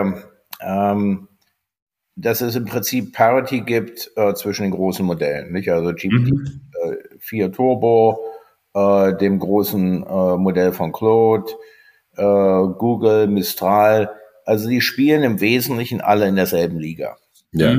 dass es im Prinzip Parity gibt zwischen den großen Modellen. Nicht? Also GPT-4 Turbo, dem großen Modell von Claude, Google, Mistral. Also die spielen im Wesentlichen alle in derselben Liga. Ja.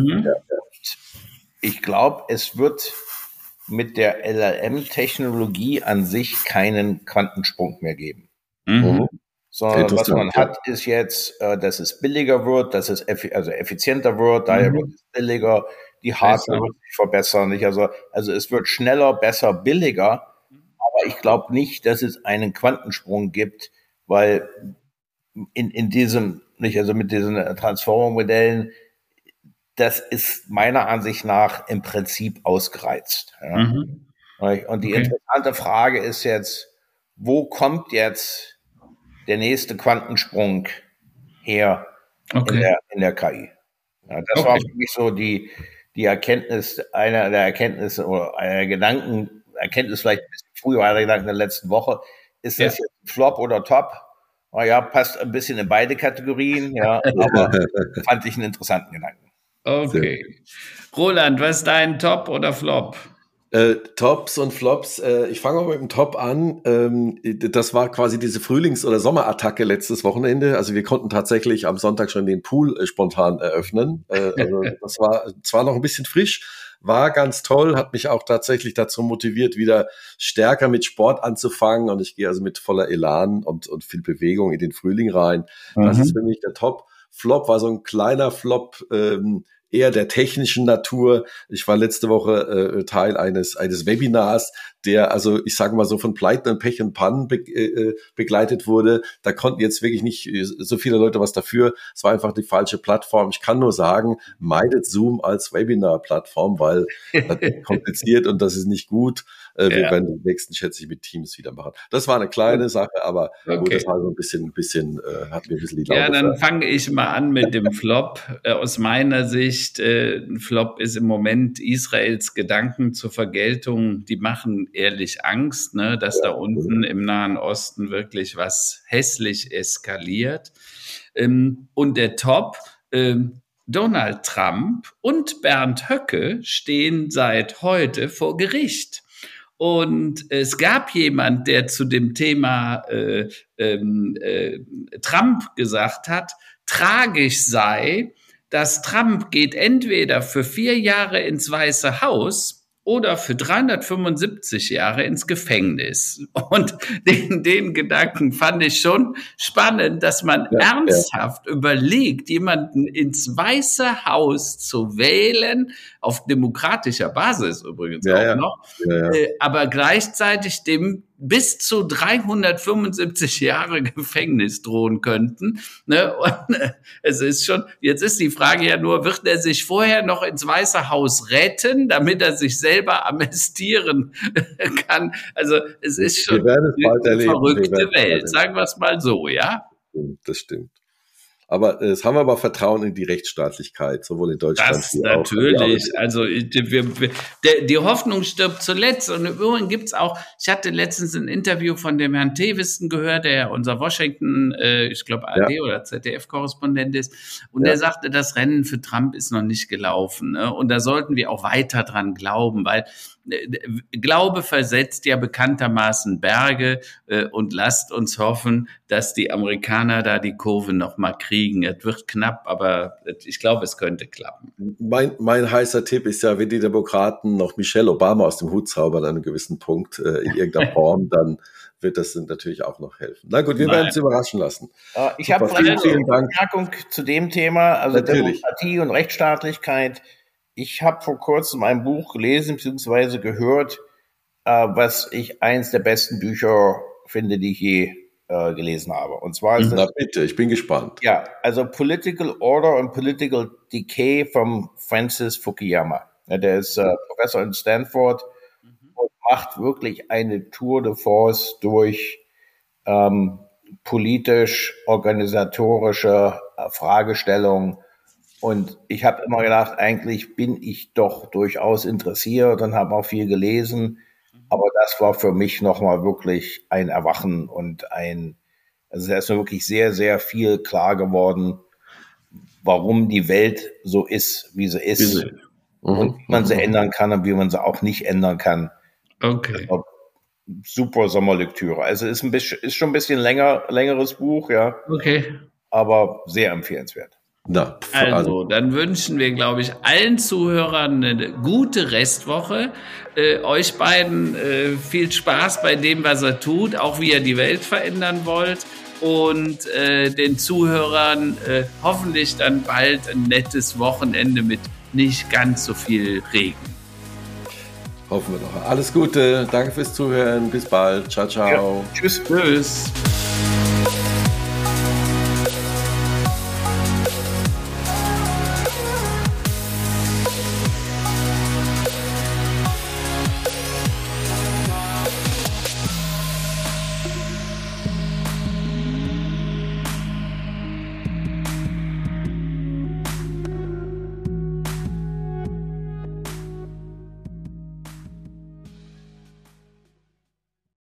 Ich glaube, es wird mit der LLM-Technologie an sich keinen Quantensprung mehr geben. Sondern was man hat, ist jetzt, dass es billiger wird, dass es effizienter wird, daher wird es billiger, die Hardware wird sich verbessern. Nicht? Also es wird schneller, besser, billiger, aber ich glaube nicht, dass es einen Quantensprung gibt, weil in diesem, nicht, also mit diesen Transformer-Modellen, das ist meiner Ansicht nach im Prinzip ausgereizt. Ja. Und die interessante Frage ist jetzt, wo kommt jetzt der nächste Quantensprung her in der KI? Ja, das war für mich so die Erkenntnis, einer der Erkenntnisse oder einer Erkenntnis vielleicht ein bisschen früher, einer der Gedanken der letzten Woche. Ist das jetzt Flop oder Top? Ja, passt ein bisschen in beide Kategorien, ja, aber fand ich einen interessanten Gedanken. Okay. Roland, was ist dein Top oder Flop? Tops und Flops. Ich fange mal mit dem Top an. Das war quasi diese Frühlings- oder Sommerattacke letztes Wochenende. Also wir konnten tatsächlich am Sonntag schon den Pool spontan eröffnen. Also das war zwar noch ein bisschen frisch, war ganz toll, hat mich auch tatsächlich dazu motiviert, wieder stärker mit Sport anzufangen. Und ich gehe also mit voller Elan und viel Bewegung in den Frühling rein. Das ist für mich der Top. Flop war so ein kleiner Flop, eher der technischen Natur. Ich war letzte Woche Teil eines Webinars, der also, ich sage mal so, von Pleiten und Pech und Pannen begleitet wurde. Da konnten jetzt wirklich nicht so viele Leute was dafür. Es war einfach die falsche Plattform. Ich kann nur sagen, meidet Zoom als Webinar-Plattform, weil das ist kompliziert und das ist nicht gut. Wir werden den nächsten, schätze ich, mit Teams wieder machen. Das war eine kleine Sache, aber gut, das war so ein bisschen hat mir ein bisschen die Laune. Ja, dann fange ich mal an mit dem Flop. Aus meiner Sicht nicht ein Flop ist im Moment Israels Gedanken zur Vergeltung, die machen ehrlich Angst, ne, dass da unten im Nahen Osten wirklich was hässlich eskaliert. Und der Top, Donald Trump und Bernd Höcke stehen seit heute vor Gericht. Und es gab jemand, der zu dem Thema Trump gesagt hat, tragisch sei, dass Trump geht entweder für 4 Jahre ins Weiße Haus oder für 375 Jahre ins Gefängnis. Und den Gedanken fand ich schon spannend, dass man ernsthaft überlegt, jemanden ins Weiße Haus zu wählen, auf demokratischer Basis übrigens noch, aber gleichzeitig dem bis zu 375 Jahre Gefängnis drohen könnten. Ne? Und es ist schon, jetzt ist die Frage ja nur, wird er sich vorher noch ins Weiße Haus retten, damit er sich selber amnestieren kann? Also es ist schon eine verrückte Welt, sagen wir es mal so, ja? Das stimmt. Aber es haben wir aber Vertrauen in die Rechtsstaatlichkeit, sowohl in Deutschland das wie natürlich. Auch. Also die Hoffnung stirbt zuletzt. Und übrigens gibt's auch, ich hatte letztens ein Interview von dem Herrn Thewissen gehört, der unser Washington, ich glaube ARD oder ZDF-Korrespondent ist. Und der sagte, das Rennen für Trump ist noch nicht gelaufen. Ne? Und da sollten wir auch weiter dran glauben, weil Glaube versetzt ja bekanntermaßen Berge und lasst uns hoffen, dass die Amerikaner da die Kurve noch mal kriegen. Es wird knapp, aber ich glaube, es könnte klappen. Mein heißer Tipp ist ja, wenn die Demokraten noch Michelle Obama aus dem Hut zaubern an einem gewissen Punkt in irgendeiner Form, dann wird das natürlich auch noch helfen. Na gut, wir werden uns überraschen lassen. Ich habe eine Bemerkung zu dem Thema, also natürlich. Demokratie und Rechtsstaatlichkeit. Ich habe vor kurzem ein Buch gelesen bzw. gehört, was ich eins der besten Bücher finde, die ich je gelesen habe. Und zwar ist Na bitte, ich bin gespannt. Ja, also Political Order and Political Decay von Francis Fukuyama. Ja, der ist Professor in Stanford und macht wirklich eine Tour de force durch politisch-organisatorische Fragestellungen. Und ich habe immer gedacht, eigentlich bin ich doch durchaus interessiert und habe auch viel gelesen. Aber das war für mich nochmal wirklich ein Erwachen und also da ist mir wirklich sehr, sehr viel klar geworden, warum die Welt so ist, wie sie ist. Und wie man sie ändern kann und wie man sie auch nicht ändern kann. Okay. Super Sommerlektüre. Also ist schon ein bisschen längeres Buch, ja. Okay. Aber sehr empfehlenswert. Na, also, dann wünschen wir, glaube ich, allen Zuhörern eine gute Restwoche. Euch beiden viel Spaß bei dem, was ihr tut, auch wie ihr die Welt verändern wollt. Und den Zuhörern hoffentlich dann bald ein nettes Wochenende mit nicht ganz so viel Regen. Hoffen wir doch. Alles Gute, danke fürs Zuhören, bis bald. Ciao, ciao. Ja, tschüss. Tschüss.